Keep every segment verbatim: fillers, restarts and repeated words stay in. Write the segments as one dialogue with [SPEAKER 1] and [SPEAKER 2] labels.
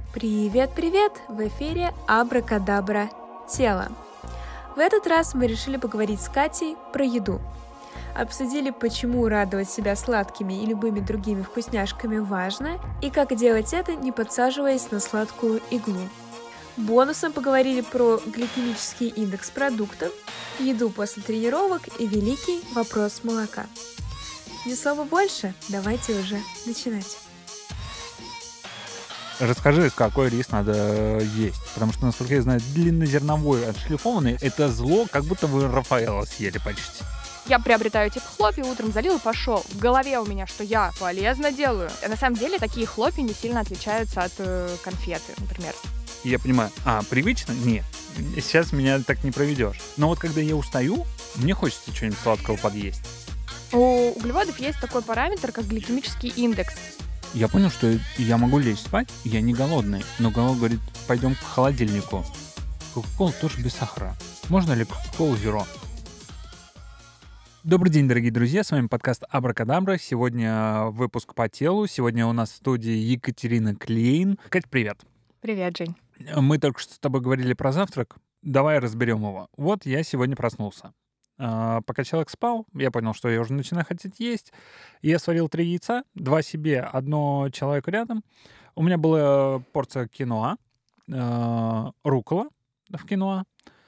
[SPEAKER 1] Привет-привет! В эфире Абракадабра тело. В этот раз мы решили поговорить с Катей про еду. Обсудили, почему радовать себя сладкими и любыми другими вкусняшками важно, и как делать это, не подсаживаясь на сладкую иглу. Бонусом поговорили про гликемический индекс продуктов, еду после тренировок и великий вопрос молока. Ни слова больше, давайте уже начинать.
[SPEAKER 2] Расскажи, какой рис надо есть. Потому что, насколько я знаю, длиннозерновой отшлифованный — это зло, как будто вы Рафаэлло съели почти.
[SPEAKER 3] Я приобретаю типа хлопья, утром залил и пошел. В голове у меня, что я полезно делаю. А на самом деле такие хлопья не сильно отличаются от э, конфеты, например.
[SPEAKER 2] Я понимаю, а, привычно? Нет. Сейчас меня так не проведешь. Но вот когда я устаю, мне хочется чего-нибудь сладкого подъесть.
[SPEAKER 3] У углеводов есть такой параметр, как гликемический индекс.
[SPEAKER 2] Я понял, что я могу лечь спать, я не голодный. Но голова говорит, пойдем к холодильнику. Кока-кола тоже без сахара. Можно ли кока-колу зеро? Добрый день, дорогие друзья, с вами подкаст Абракадабра. Сегодня выпуск по телу. Сегодня у нас в студии Екатерина Клейн. Кать, привет.
[SPEAKER 3] Привет, Жень.
[SPEAKER 2] Мы только что с тобой говорили про завтрак. Давай разберем его. Вот я сегодня проснулся. Пока человек спал, я понял, что я уже начинаю хотеть есть. Я сварил три яйца, два себе, одно человеку рядом. У меня была порция киноа, руккола в киноа.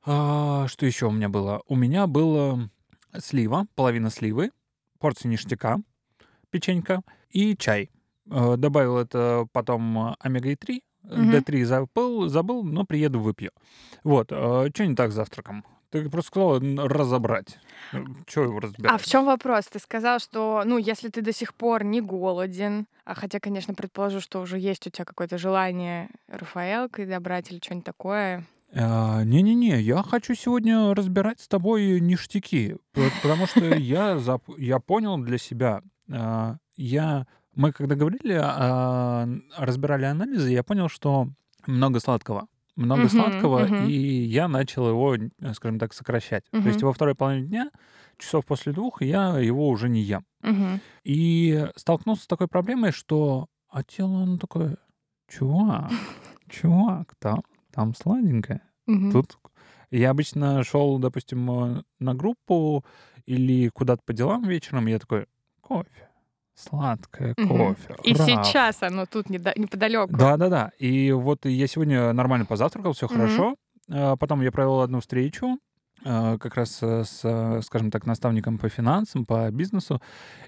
[SPEAKER 2] Что еще у меня было? У меня было слива, половина сливы, порция ништяка, печенька и чай. Добавил это потом омега три,
[SPEAKER 3] Мгм.
[SPEAKER 2] дэ три забыл, забыл, но приеду, выпью. Вот, что не так с завтраком? Ты просто сказала разобрать. Чего его разбирать?
[SPEAKER 3] А в чем вопрос? Ты сказал, что, ну, если ты до сих пор не голоден, а хотя, конечно, предположу, что уже есть у тебя какое-то желание Рафаэлкой добрать или что-нибудь такое.
[SPEAKER 2] А, Не-не-не, я хочу сегодня разбирать с тобой ништяки, п- потому что я, зап- я понял для себя, а, я, мы когда говорили, а, разбирали анализы, я понял, что много сладкого. Много
[SPEAKER 3] Мгм,
[SPEAKER 2] сладкого,
[SPEAKER 3] мгм,
[SPEAKER 2] и я начал его, э, скажем так, сокращать. То есть
[SPEAKER 3] мгм,
[SPEAKER 2] во второй половине дня, часов после двух, я его уже не ем.
[SPEAKER 3] мгм.
[SPEAKER 2] И столкнулся с такой проблемой, что а тело, оно такое, чувак, чувак, там, там сладенькое.
[SPEAKER 3] Мгм.
[SPEAKER 2] Тут я обычно шел, допустим, э, на группу или куда-то по делам вечером, и я такой, кофе, сладкое
[SPEAKER 3] Мгм.
[SPEAKER 2] кофе,
[SPEAKER 3] И
[SPEAKER 2] раф.
[SPEAKER 3] сейчас оно тут недо- неподалеку.
[SPEAKER 2] Да-да-да. И вот я сегодня нормально позавтракал, все
[SPEAKER 3] Мгм.
[SPEAKER 2] хорошо. А Потом я провел одну встречу, а, как раз э, с, э, скажем так, наставником по финансам, по бизнесу.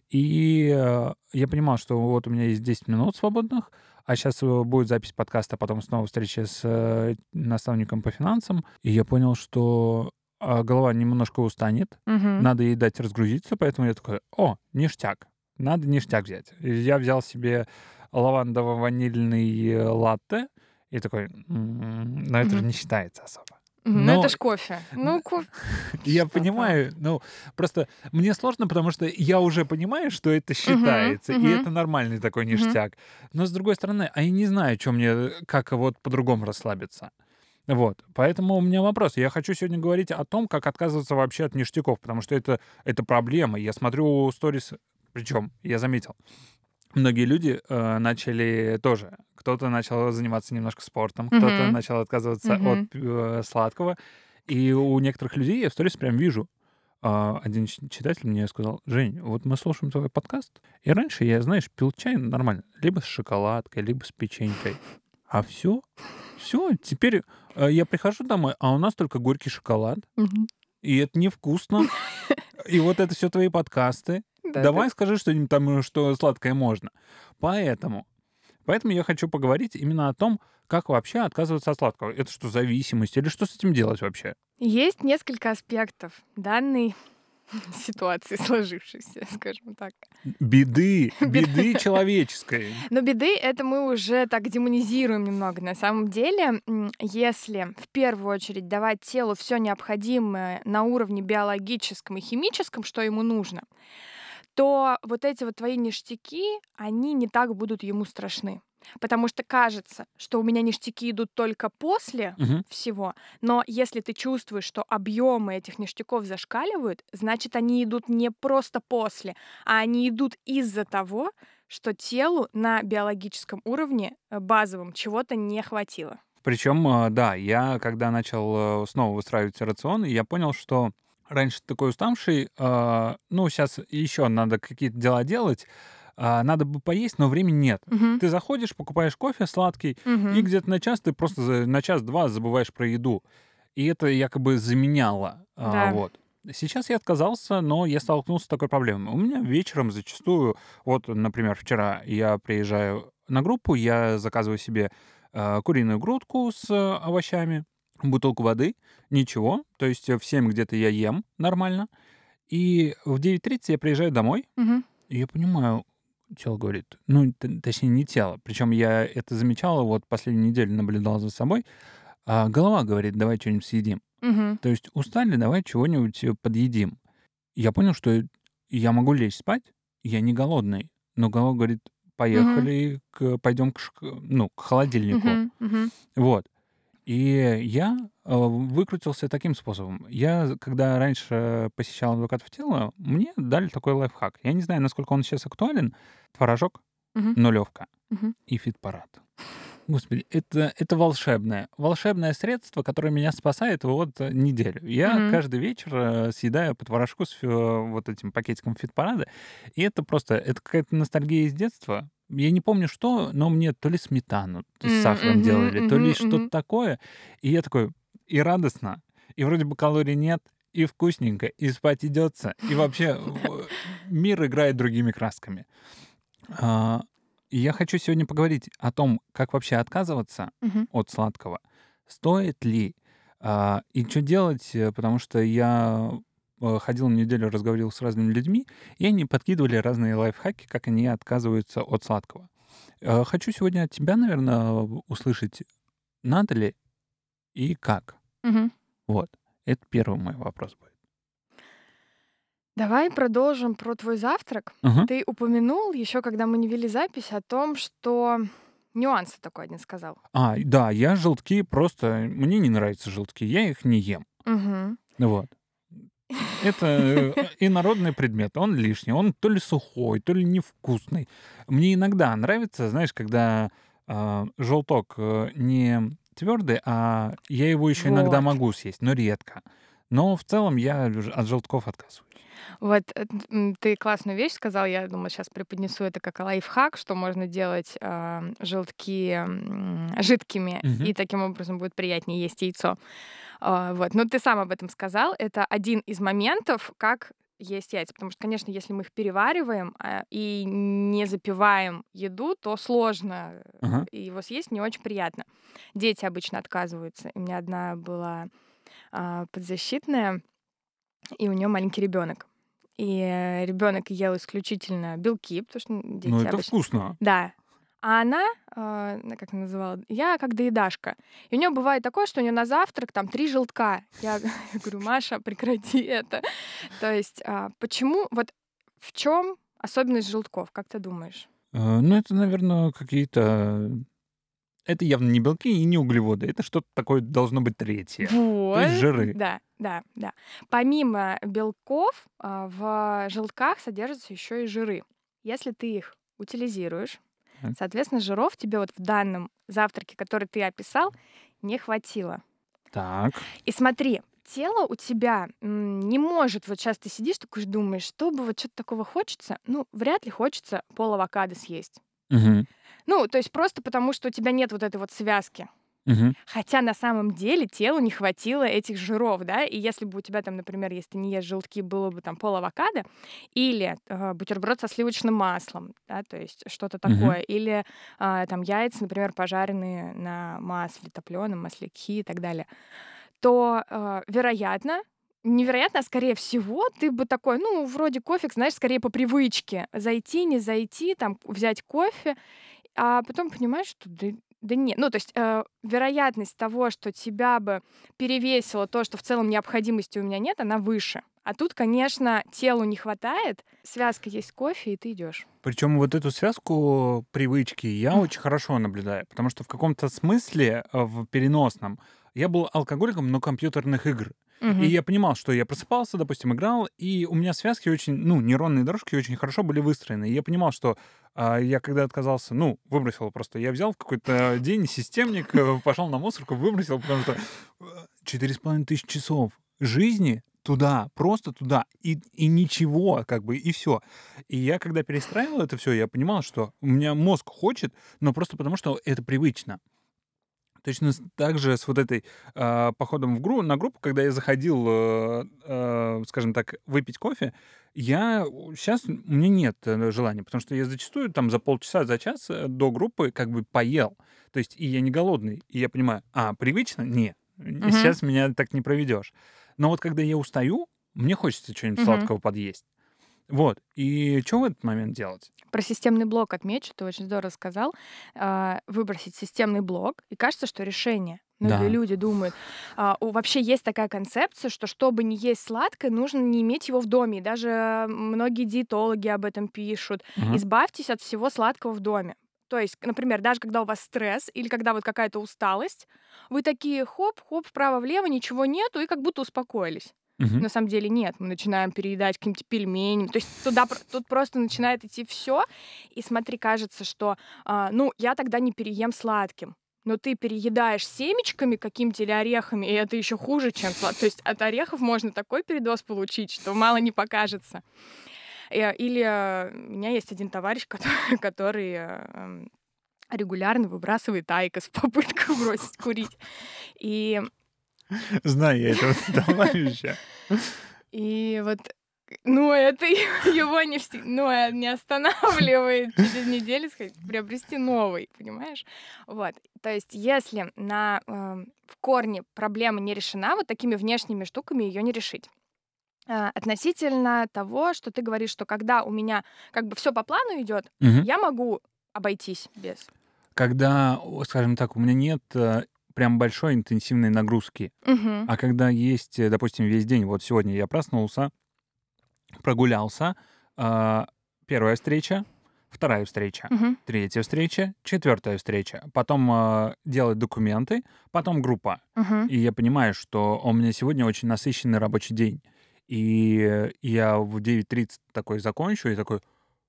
[SPEAKER 2] И э, я понимал, что вот у меня есть десять минут свободных, а сейчас будет запись подкаста, потом снова встреча с э, наставником по финансам. И я понял, что а, голова немножко устанет,
[SPEAKER 3] Мгм.
[SPEAKER 2] надо ей дать разгрузиться, поэтому я такой, о, ништяк, надо ништяк взять. И я взял себе лавандово-ванильный э, латте, и такой, «М, но это же
[SPEAKER 3] Мгм.
[SPEAKER 2] не считается особо.
[SPEAKER 3] Мгм. Ну, это
[SPEAKER 2] Но
[SPEAKER 3] ж кофе. Ну, кофе.
[SPEAKER 2] я
[SPEAKER 3] Что там?
[SPEAKER 2] понимаю, ну, просто мне сложно, потому что я уже понимаю, что это
[SPEAKER 3] Мгм,
[SPEAKER 2] считается, и
[SPEAKER 3] мгм,
[SPEAKER 2] это нормальный такой
[SPEAKER 3] мгм.
[SPEAKER 2] ништяк. Но, с другой стороны, а я не знаю, что мне, как вот по-другому расслабиться. Вот, поэтому у меня вопрос. Я хочу сегодня говорить о том, как отказываться вообще от ништяков, потому что это, это проблема. Я смотрю сторис, причем я заметил, многие люди э, начали тоже. Кто-то начал заниматься немножко спортом, кто-то
[SPEAKER 3] Мгм,
[SPEAKER 2] начал отказываться от
[SPEAKER 3] мгм.
[SPEAKER 2] э, сладкого. И у некоторых людей я в сторис прям вижу. А, один ч- читатель мне сказал, Жень, вот мы слушаем твой подкаст, и раньше я, знаешь, пил чай нормально, либо с шоколадкой, либо с печенькой. А все, все, теперь э, я прихожу домой, а у нас только горький шоколад,
[SPEAKER 3] Мгм.
[SPEAKER 2] и это невкусно. И вот это все твои подкасты.
[SPEAKER 3] Да-да.
[SPEAKER 2] Давай скажи что-нибудь там, э, что сладкое можно. Поэтому, поэтому я хочу поговорить именно о том, как вообще отказываться от сладкого. Это что, зависимость? Или что с этим делать вообще?
[SPEAKER 3] Есть несколько аспектов данной ситуации сложившейся, скажем так.
[SPEAKER 2] Беды, беды
[SPEAKER 3] Беды.
[SPEAKER 2] человеческой.
[SPEAKER 3] Но беды — это мы уже так демонизируем немного. На самом деле, м, если в первую очередь давать телу все необходимое на уровне биологическом и химическом, что ему нужно, то вот эти вот твои ништяки, они не так будут ему страшны. Потому что кажется, что у меня ништяки идут только после
[SPEAKER 2] Мгм.
[SPEAKER 3] всего, но если ты чувствуешь, что объемы этих ништяков зашкаливают, значит, они идут не просто после, а они идут из-за того, что телу на биологическом уровне э, базовом чего-то не хватило.
[SPEAKER 2] Причем, э, да, я когда начал э, снова выстраивать рацион, я понял, что раньше такой уставший, э, ну, сейчас еще надо какие-то дела делать, а, надо бы поесть, но времени нет.
[SPEAKER 3] Мгм.
[SPEAKER 2] Ты заходишь, покупаешь кофе сладкий, и
[SPEAKER 3] Мгм.
[SPEAKER 2] где-то на час ты просто за- на час-два забываешь про еду. И это якобы заменяло. а,
[SPEAKER 3] Да.
[SPEAKER 2] Вот. Сейчас я отказался, но я столкнулся с такой проблемой. У меня вечером зачастую, вот, например, вчера я приезжаю на группу, я заказываю себе э, куриную грудку с э, овощами, бутылку воды, ничего. То есть э, в семь где-то я ем нормально. И в девять тридцать я приезжаю домой,
[SPEAKER 3] Мгм.
[SPEAKER 2] и я понимаю, тело говорит, ну, т- точнее, не тело. Причем я это замечал, вот последнюю неделю наблюдал за собой. А голова говорит, давай что-нибудь съедим.
[SPEAKER 3] Мгм.
[SPEAKER 2] То есть устали, давай чего-нибудь э, подъедим. Я понял, что я могу лечь спать, я не голодный. Но голова говорит,
[SPEAKER 3] Мгм.
[SPEAKER 2] поехали, к, пойдем к, шк- ну, к холодильнику.
[SPEAKER 3] Мгм. Мгм.
[SPEAKER 2] Вот. И я э, выкрутился таким способом. Я, когда раньше посещал адвокатов тела, мне дали такой лайфхак. Я не знаю, насколько он сейчас актуален. Творожок,
[SPEAKER 3] Мгм.
[SPEAKER 2] нулевка
[SPEAKER 3] Мгм.
[SPEAKER 2] и фитпарад. Господи, это, это волшебное. Волшебное средство, которое меня спасает вот э, неделю. Я
[SPEAKER 3] Мгм.
[SPEAKER 2] каждый вечер э, съедаю по творожку с фи- вот этим пакетиком фитпарада. И это просто, это какая-то ностальгия из детства. Я не помню что, но мне то ли сметану с
[SPEAKER 3] М,
[SPEAKER 2] сахаром
[SPEAKER 3] мгм.
[SPEAKER 2] делали, то ли
[SPEAKER 3] Мгм.
[SPEAKER 2] что-то
[SPEAKER 3] Мгм.
[SPEAKER 2] такое. И я такой, и радостно, и вроде бы калорий нет, и вкусненько, и спать идется, и вообще в- мир играет другими красками. А, и я хочу сегодня поговорить о том, как вообще отказываться
[SPEAKER 3] Мгм.
[SPEAKER 2] от сладкого, стоит ли, а, и что делать, э, потому что я э, ходил неделю, разговаривал с разными людьми, и они подкидывали разные лайфхаки, как они отказываются от сладкого. Э, Хочу сегодня от тебя, наверное, услышать, надо ли и как.
[SPEAKER 3] Мгм.
[SPEAKER 2] Вот. Это первый мой вопрос будет.
[SPEAKER 3] Давай продолжим про твой завтрак.
[SPEAKER 2] Ага.
[SPEAKER 3] Ты упомянул еще, когда мы не вели запись, о том, что нюансы такой один сказал.
[SPEAKER 2] А, и да, я желтки просто... Мне не нравятся желтки, я их не ем.
[SPEAKER 3] Мгм.
[SPEAKER 2] Вот. Это э, инородный предмет, он лишний, он то ли сухой, то ли невкусный. Мне иногда нравится, знаешь, когда а, желток э, не твердый, а я его еще иногда
[SPEAKER 3] Вот.
[SPEAKER 2] могу съесть, но редко. Но в целом я ж- от желтков отказываюсь.
[SPEAKER 3] Вот э, т- м, ты классную вещь сказал. Я думаю, сейчас преподнесу это как лайфхак, что можно делать а, желтки м, жидкими,
[SPEAKER 2] Мгм.
[SPEAKER 3] и таким образом будет приятнее есть яйцо. А, вот. Но ты сам об этом сказал. Это один из моментов, как есть яйца. Потому что, конечно, если мы их перевариваем а, и не запиваем еду, то сложно э,
[SPEAKER 2] Ага.
[SPEAKER 3] и его съесть не очень приятно. Дети обычно отказываются. У меня одна была а, подзащитная, и у нее маленький ребенок. И ребенок ел исключительно белки, потому что м,
[SPEAKER 2] Ну,
[SPEAKER 3] дети
[SPEAKER 2] это
[SPEAKER 3] обычно.
[SPEAKER 2] вкусно.
[SPEAKER 3] Да. А она, а, на- как она называла, я как доедашка. И у нее бывает такое, что у нее на завтрак там три желтка. Я, я говорю, Маша, прекрати это. То есть, а, почему, вот в чем особенность желтков, как ты думаешь?
[SPEAKER 2] Э, Ну, это, наверное, какие-то... Это явно не белки и не углеводы. Это что-то такое должно быть третье. То есть
[SPEAKER 3] Вот,
[SPEAKER 2] жиры.
[SPEAKER 3] да, да, да. Помимо белков, а, в желтках содержатся еще и жиры. Если ты их утилизируешь,
[SPEAKER 2] Так.
[SPEAKER 3] соответственно, жиров тебе вот в данном завтраке, который ты описал, не хватило.
[SPEAKER 2] Так.
[SPEAKER 3] И смотри, тело у тебя м, не может, вот сейчас ты сидишь такой думаешь, что бы вот что-то такого хочется, ну, вряд ли хочется пол авокадо съесть.
[SPEAKER 2] Мгм.
[SPEAKER 3] Ну, то есть просто потому, что у тебя нет вот этой вот связки.
[SPEAKER 2] Мгм.
[SPEAKER 3] Хотя на самом деле телу не хватило этих жиров, да, и если бы у тебя там, например, если ты не ешь желтки, было бы там пол авокадо или э, бутерброд со сливочным маслом, да, то есть что-то
[SPEAKER 2] Мгм.
[SPEAKER 3] такое, или а, там яйца, например, пожаренные на масле, топленом, масляки и так далее, то, э, вероятно, невероятно, а скорее всего, ты бы такой, ну, вроде кофе, знаешь, скорее по привычке. Зайти, не зайти, там, взять кофе, а потом понимаешь, что да, да нет. Ну, то есть э, вероятность того, что тебя бы перевесило то, что в целом необходимости у меня нет, она выше. А тут, конечно, телу не хватает, связка есть кофе, и ты идешь.
[SPEAKER 2] Причем вот эту связку привычки я очень хорошо наблюдаю, потому что в каком-то смысле, э, в переносном, я был алкоголиком, но компьютерных игр. И
[SPEAKER 3] Мгм.
[SPEAKER 2] я понимал, что я просыпался, допустим, играл, и у меня связки очень, ну, нейронные дорожки очень хорошо были выстроены. И я понимал, что а, я когда отказался, ну, выбросил просто. Я взял в какой-то день системник, э, пошел на мусорку, выбросил, потому что э, четыре с половиной тысячи часов жизни туда, просто туда, и, и ничего, как бы, и все. И я, когда перестраивал это все, я понимал, что у меня мозг хочет, но просто потому, что это привычно. Точно с- так же с вот этой а, походом в гру- на группу, когда я заходил, э, э, скажем так, выпить кофе, я сейчас у меня нет э, желания, потому что я зачастую там за полчаса, за час э, до группы как бы поел. То есть и я не голодный, и я понимаю, а, привычно? Не,
[SPEAKER 3] Мгм.
[SPEAKER 2] сейчас меня так не проведешь. Но вот когда я устаю, мне хочется чего-нибудь
[SPEAKER 3] Мгм.
[SPEAKER 2] сладкого подъесть. Вот. И что в этот момент делать?
[SPEAKER 3] Про системный блок отмечу, ты очень здорово сказал. А, Выбросить системный блок, и кажется, что решение. Многие
[SPEAKER 2] Да.
[SPEAKER 3] люди думают, а, у- вообще есть такая концепция, что чтобы не есть сладкое, нужно не иметь его в доме. И даже многие диетологи об этом пишут.
[SPEAKER 2] Мгм.
[SPEAKER 3] Избавьтесь от всего сладкого в доме. То есть, например, даже когда у вас стресс или когда вот какая-то усталость, вы такие хоп-хоп, вправо-влево, ничего нету, и как будто успокоились.
[SPEAKER 2] Мгм.
[SPEAKER 3] На самом деле нет, мы начинаем переедать каким-то пельменем. То есть туда, пр- тут просто начинает идти все. И смотри, кажется, что, а, ну, я тогда не переем сладким. Но ты переедаешь семечками какими-то или орехами, и это еще хуже, чем сладкое. То есть от орехов можно такой передоз получить, что мало не покажется. Э, Или э, у меня есть один товарищ, который, который э, эм, регулярно выбрасывает айкос в попытках бросить курить. И
[SPEAKER 2] Знаю я этого товарища.
[SPEAKER 3] И вот, ну, это его не, всег- ну, э, не останавливает через неделю сходить, приобрести новый, понимаешь? Вот. То есть, если на, эм, в корне проблема не решена, вот такими внешними штуками ее не решить. А, Относительно того, что ты говоришь, что когда у меня как бы все по плану идет,
[SPEAKER 2] Мгм.
[SPEAKER 3] я могу обойтись без.
[SPEAKER 2] Когда, о, скажем так, у меня нет э, прям большой интенсивной нагрузки,
[SPEAKER 3] Мгм.
[SPEAKER 2] а когда есть, э, допустим, весь день, вот сегодня я проснулся, прогулялся, а, первая встреча, вторая встреча,
[SPEAKER 3] Мгм.
[SPEAKER 2] третья встреча, четвертая встреча, потом а, делать документы, потом группа.
[SPEAKER 3] Мгм.
[SPEAKER 2] И я понимаю, что у меня сегодня очень насыщенный рабочий день. И э, я в девять тридцать такой закончу и такой,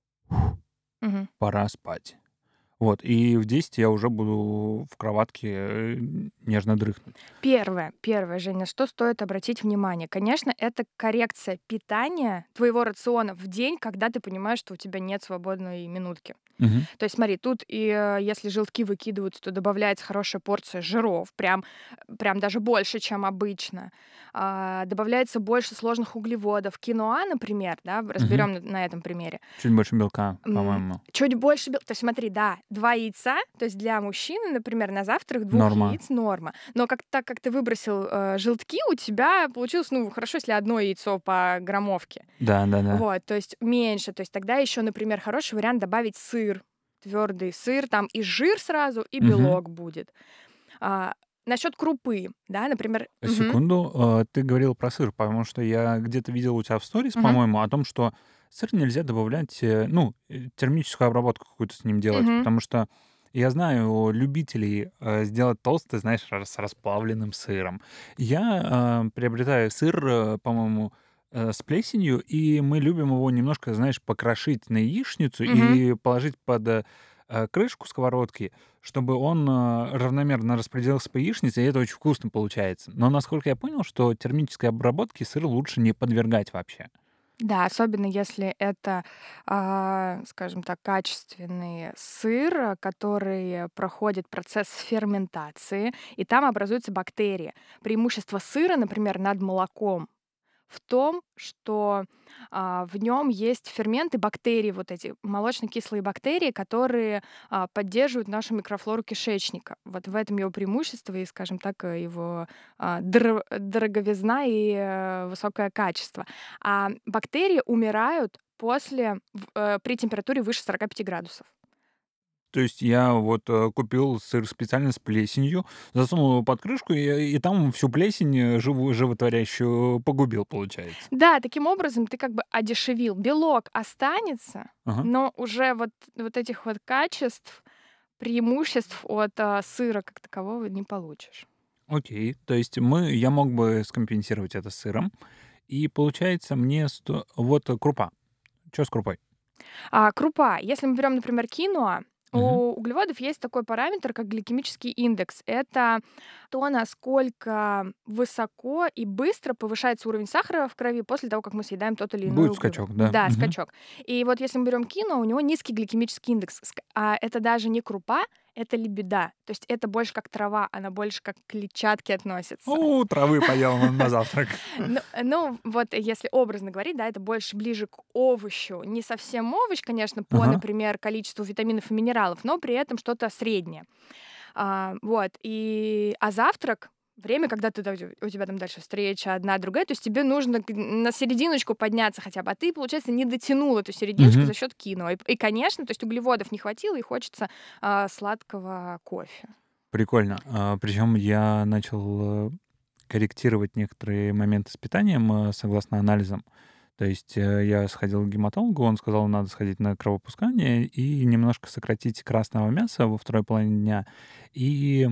[SPEAKER 3] Мгм.
[SPEAKER 2] пора спать. Вот, и в десять я уже буду в кроватке э, нежно дрыхнуть.
[SPEAKER 3] Первое, первое, Женя, что стоит обратить внимание? Конечно, это коррекция питания твоего рациона в день, когда ты понимаешь, что у тебя нет свободной минутки.
[SPEAKER 2] Мгм.
[SPEAKER 3] То есть смотри, тут и э, если желтки выкидываются, то добавляется хорошая порция жиров, прям, прям даже больше, чем обычно. А, добавляется больше сложных углеводов. Киноа, например, да,
[SPEAKER 2] Мгм.
[SPEAKER 3] разберем на, на этом примере.
[SPEAKER 2] Чуть больше белка,
[SPEAKER 3] М,
[SPEAKER 2] по-моему.
[SPEAKER 3] Чуть больше бел То есть смотри, да, два яйца, то есть для мужчины, например, на завтрак двух
[SPEAKER 2] Норма.
[SPEAKER 3] яиц норма. Но как так как ты выбросил, э, желтки, у тебя получилось, ну, хорошо, если одно яйцо по граммовке.
[SPEAKER 2] Да, да, да.
[SPEAKER 3] Вот, то есть меньше. То есть тогда еще, например, хороший вариант добавить сыр, твердый сыр, там и жир сразу, и
[SPEAKER 2] Мгм.
[SPEAKER 3] белок будет. А, насчет крупы, да, например. Мгм,
[SPEAKER 2] Секунду, э, ты говорил про сыр, потому что я где-то видел у тебя в сторис,
[SPEAKER 3] мгм,
[SPEAKER 2] по-моему, о том, что сыр нельзя добавлять, э, ну, э, термическую обработку какую-то с ним делать,
[SPEAKER 3] мгм.
[SPEAKER 2] потому что я знаю любителей э, сделать тосты, знаешь, ра- с расплавленным сыром. Я э, приобретаю сыр, э, по-моему, э, с плесенью, и мы любим его немножко, знаешь, покрошить на яичницу
[SPEAKER 3] Мгм.
[SPEAKER 2] и положить под э, э, крышку сковородки, чтобы он э, равномерно распределился по яичнице, и это очень вкусно получается. Но насколько я понял, что термической обработке сыр лучше не подвергать вообще.
[SPEAKER 3] Да, особенно если это, а, скажем так, качественный сыр, а, который проходит процесс ферментации, и там образуются бактерии. Преимущество сыра, например, над молоком в том, что а, в нем есть ферменты, бактерии, вот эти молочно-кислые бактерии, которые а, поддерживают нашу микрофлору кишечника. Вот в этом его преимущество и, скажем так, э, его а, дор- дороговизна и э, высокое качество. А бактерии умирают после, в- э, при температуре выше сорока пяти градусов.
[SPEAKER 2] То есть я вот э, купил сыр специально с плесенью, засунул его под крышку, и, и там всю плесень э, живу, животворящую погубил, получается.
[SPEAKER 3] Да, таким образом ты как бы одешевил. Белок останется,
[SPEAKER 2] Ага.
[SPEAKER 3] но уже вот, вот этих вот качеств, преимуществ от а, сыра как такового не получишь.
[SPEAKER 2] Окей, то есть мы, я мог бы скомпенсировать это сыром, и получается мне сто... вот э, крупа. Что с крупой?
[SPEAKER 3] А, крупа. Если мы берем, например, киноа,
[SPEAKER 2] Мгм.
[SPEAKER 3] у углеводов есть такой параметр, как гликемический индекс. Это то, насколько высоко и быстро повышается уровень сахара в крови после того, как мы съедаем тот или иной
[SPEAKER 2] Будет
[SPEAKER 3] углевод.
[SPEAKER 2] скачок, да.
[SPEAKER 3] Да,
[SPEAKER 2] Мгм.
[SPEAKER 3] скачок. И вот если мы берем кино, у него низкий гликемический индекс. Ск- А это даже не крупа, это лебеда. То есть это больше как трава, она больше как к клетчатке относится.
[SPEAKER 2] О, травы поел на на завтрак.
[SPEAKER 3] Ну, э, ну, вот если образно говорить, да, это больше ближе к овощу. Не совсем овощ, конечно, по,
[SPEAKER 2] Ага.
[SPEAKER 3] например, количеству витаминов и минералов, но при этом что-то среднее. А, вот. И, а завтрак время, когда ты, да, у тебя там дальше встреча одна, другая, то есть тебе нужно к- на серединочку подняться хотя бы, а ты, получается, не дотянул эту серединочку
[SPEAKER 2] Мгм.
[SPEAKER 3] за счет кино. И, и, конечно, то есть углеводов не хватило, и хочется а, сладкого кофе.
[SPEAKER 2] Прикольно. А, причем я начал э, корректировать некоторые моменты с питанием э, согласно анализам. То есть э, я сходил к гематологу, он сказал, надо сходить на кровопускание и немножко сократить красного мяса во второй половине дня. И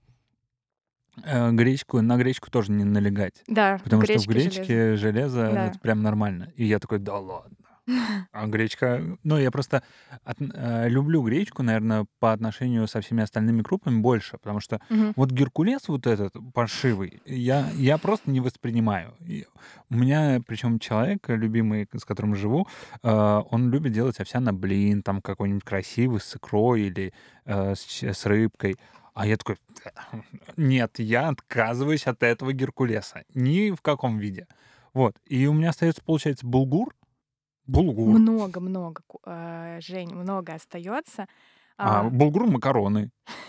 [SPEAKER 2] э, гречку, на гречку тоже не налегать.
[SPEAKER 3] Да, в
[SPEAKER 2] Потому что в
[SPEAKER 3] гречке железо.
[SPEAKER 2] гречке железо —
[SPEAKER 3] Да.
[SPEAKER 2] это прям нормально. И я такой, да ладно. А гречка... Ну, я просто от- э, люблю гречку, наверное, по отношению со всеми остальными крупами больше, потому что
[SPEAKER 3] Мгм.
[SPEAKER 2] вот геркулес вот этот паршивый, я, я просто не воспринимаю. И у меня, причем человек, любимый, с которым живу, э, он любит делать овсяный блин, там какой-нибудь красивый с икрой или э, с, ч- с рыбкой. А я такой, нет, я отказываюсь от этого геркулеса. Ни в каком виде. Вот. И у меня остается, получается, булгур. Булгур.
[SPEAKER 3] Много-много, ку- а, Жень, много остается.
[SPEAKER 2] А,
[SPEAKER 3] А,
[SPEAKER 2] булгур макароны.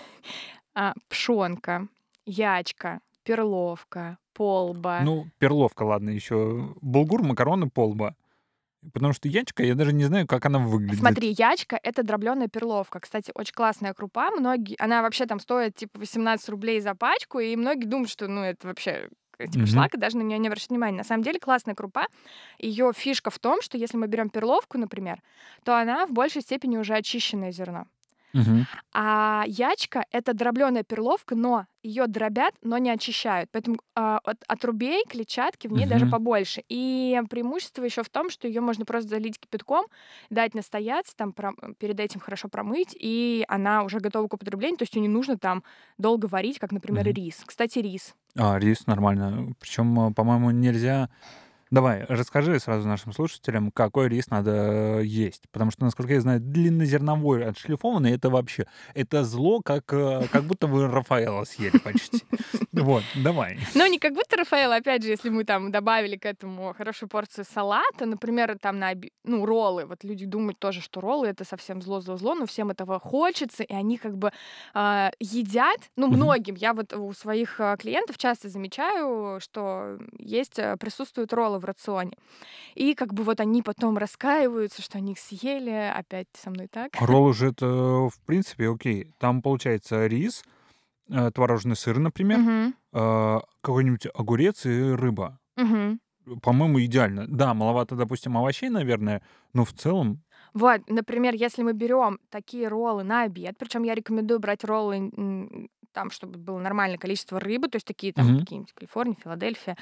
[SPEAKER 3] а, пшонка, ячка, перловка, полба.
[SPEAKER 2] Ну, перловка, ладно, еще. Булгур, макароны, полба. Потому что ячка, я даже не знаю, как она выглядит.
[SPEAKER 3] Смотри, ячка — это дробленая перловка. Кстати, очень классная крупа. Многие, она вообще там стоит типа восемнадцать рублей за пачку, и многие думают, что ну это вообще э, типа
[SPEAKER 2] Мгм.
[SPEAKER 3] шлак, и даже на нее не обращать внимания. На самом деле классная крупа. Ее фишка в том, что если мы берем перловку, например, то она в большей степени уже очищенное зерно.
[SPEAKER 2] Мгм.
[SPEAKER 3] А ячка — это дробленая перловка, но ее дробят, но не очищают. Поэтому а, от отрубей, клетчатки в ней даже
[SPEAKER 2] Мгм.
[SPEAKER 3] побольше. И преимущество еще в том, что ее можно просто залить кипятком, дать настояться, там пром- перед этим хорошо промыть, и она уже готова к употреблению. То есть ее не нужно там долго варить, как, например,
[SPEAKER 2] Мгм.
[SPEAKER 3] рис. Кстати, рис.
[SPEAKER 2] А, рис нормально. Причем, по-моему, нельзя... Давай, расскажи сразу нашим слушателям, какой рис надо есть. Потому что, насколько я знаю, длиннозерновой отшлифованный — это вообще... Это зло, как, э, как будто вы Рафаэла съели почти. Вот, давай.
[SPEAKER 3] Ну, не как будто Рафаэлло, опять же, если мы там добавили к этому хорошую порцию салата, например, там на оби- ну, роллы. Вот люди думают тоже, что роллы — это совсем зло-зло-зло, но всем этого хочется, и они как бы а, едят, ну,
[SPEAKER 2] Мгм.
[SPEAKER 3] многим. Я вот у своих а, клиентов часто замечаю, что есть, а, присутствуют роллы в рационе. И как бы вот они потом раскаиваются, что они их съели. Опять со мной так.
[SPEAKER 2] А роллы же это, в принципе, окей. Там получается рис, э, творожный сыр, например,
[SPEAKER 3] Мгм.
[SPEAKER 2] а, какой-нибудь огурец и рыба.
[SPEAKER 3] Мгм.
[SPEAKER 2] По-моему, идеально. Да, маловато, допустим, овощей, наверное, но в целом...
[SPEAKER 3] Вот, например, если мы берем такие роллы на обед, причем я рекомендую брать роллы м, там, чтобы было нормальное количество рыбы, то есть такие там
[SPEAKER 2] Мгм.
[SPEAKER 3] какие-нибудь Калифорния, Филадельфия,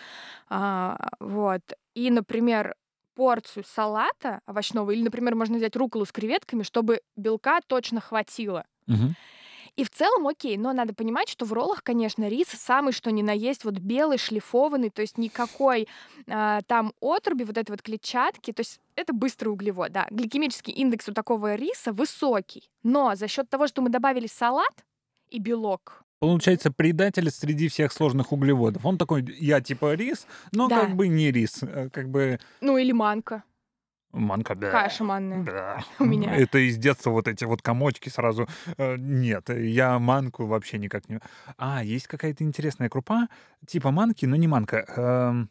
[SPEAKER 3] а, вот. И, например, порцию салата овощного, или, например, можно взять рукколу с креветками, чтобы белка точно хватило.
[SPEAKER 2] Мгм.
[SPEAKER 3] И в целом окей, но надо понимать, что в роллах, конечно, рис самый что ни на есть вот белый, шлифованный, то есть никакой а, там отруби, вот этой вот клетчатки, то есть это быстрый углевод, да. Гликемический индекс у такого риса высокий, но за счет того, что мы добавили салат и белок,
[SPEAKER 2] Получается, предатель среди всех сложных углеводов. Он такой, я типа рис, но как
[SPEAKER 3] да,
[SPEAKER 2] бы не рис. э, Как бы
[SPEAKER 3] ну или манка,
[SPEAKER 2] манка, да.
[SPEAKER 3] каша манная
[SPEAKER 2] Да.
[SPEAKER 3] у меня.
[SPEAKER 2] Это из детства вот эти вот комочки сразу. э, Нет, я манку вообще никак не... А, есть какая-то интересная крупа, типа манки, но не манка.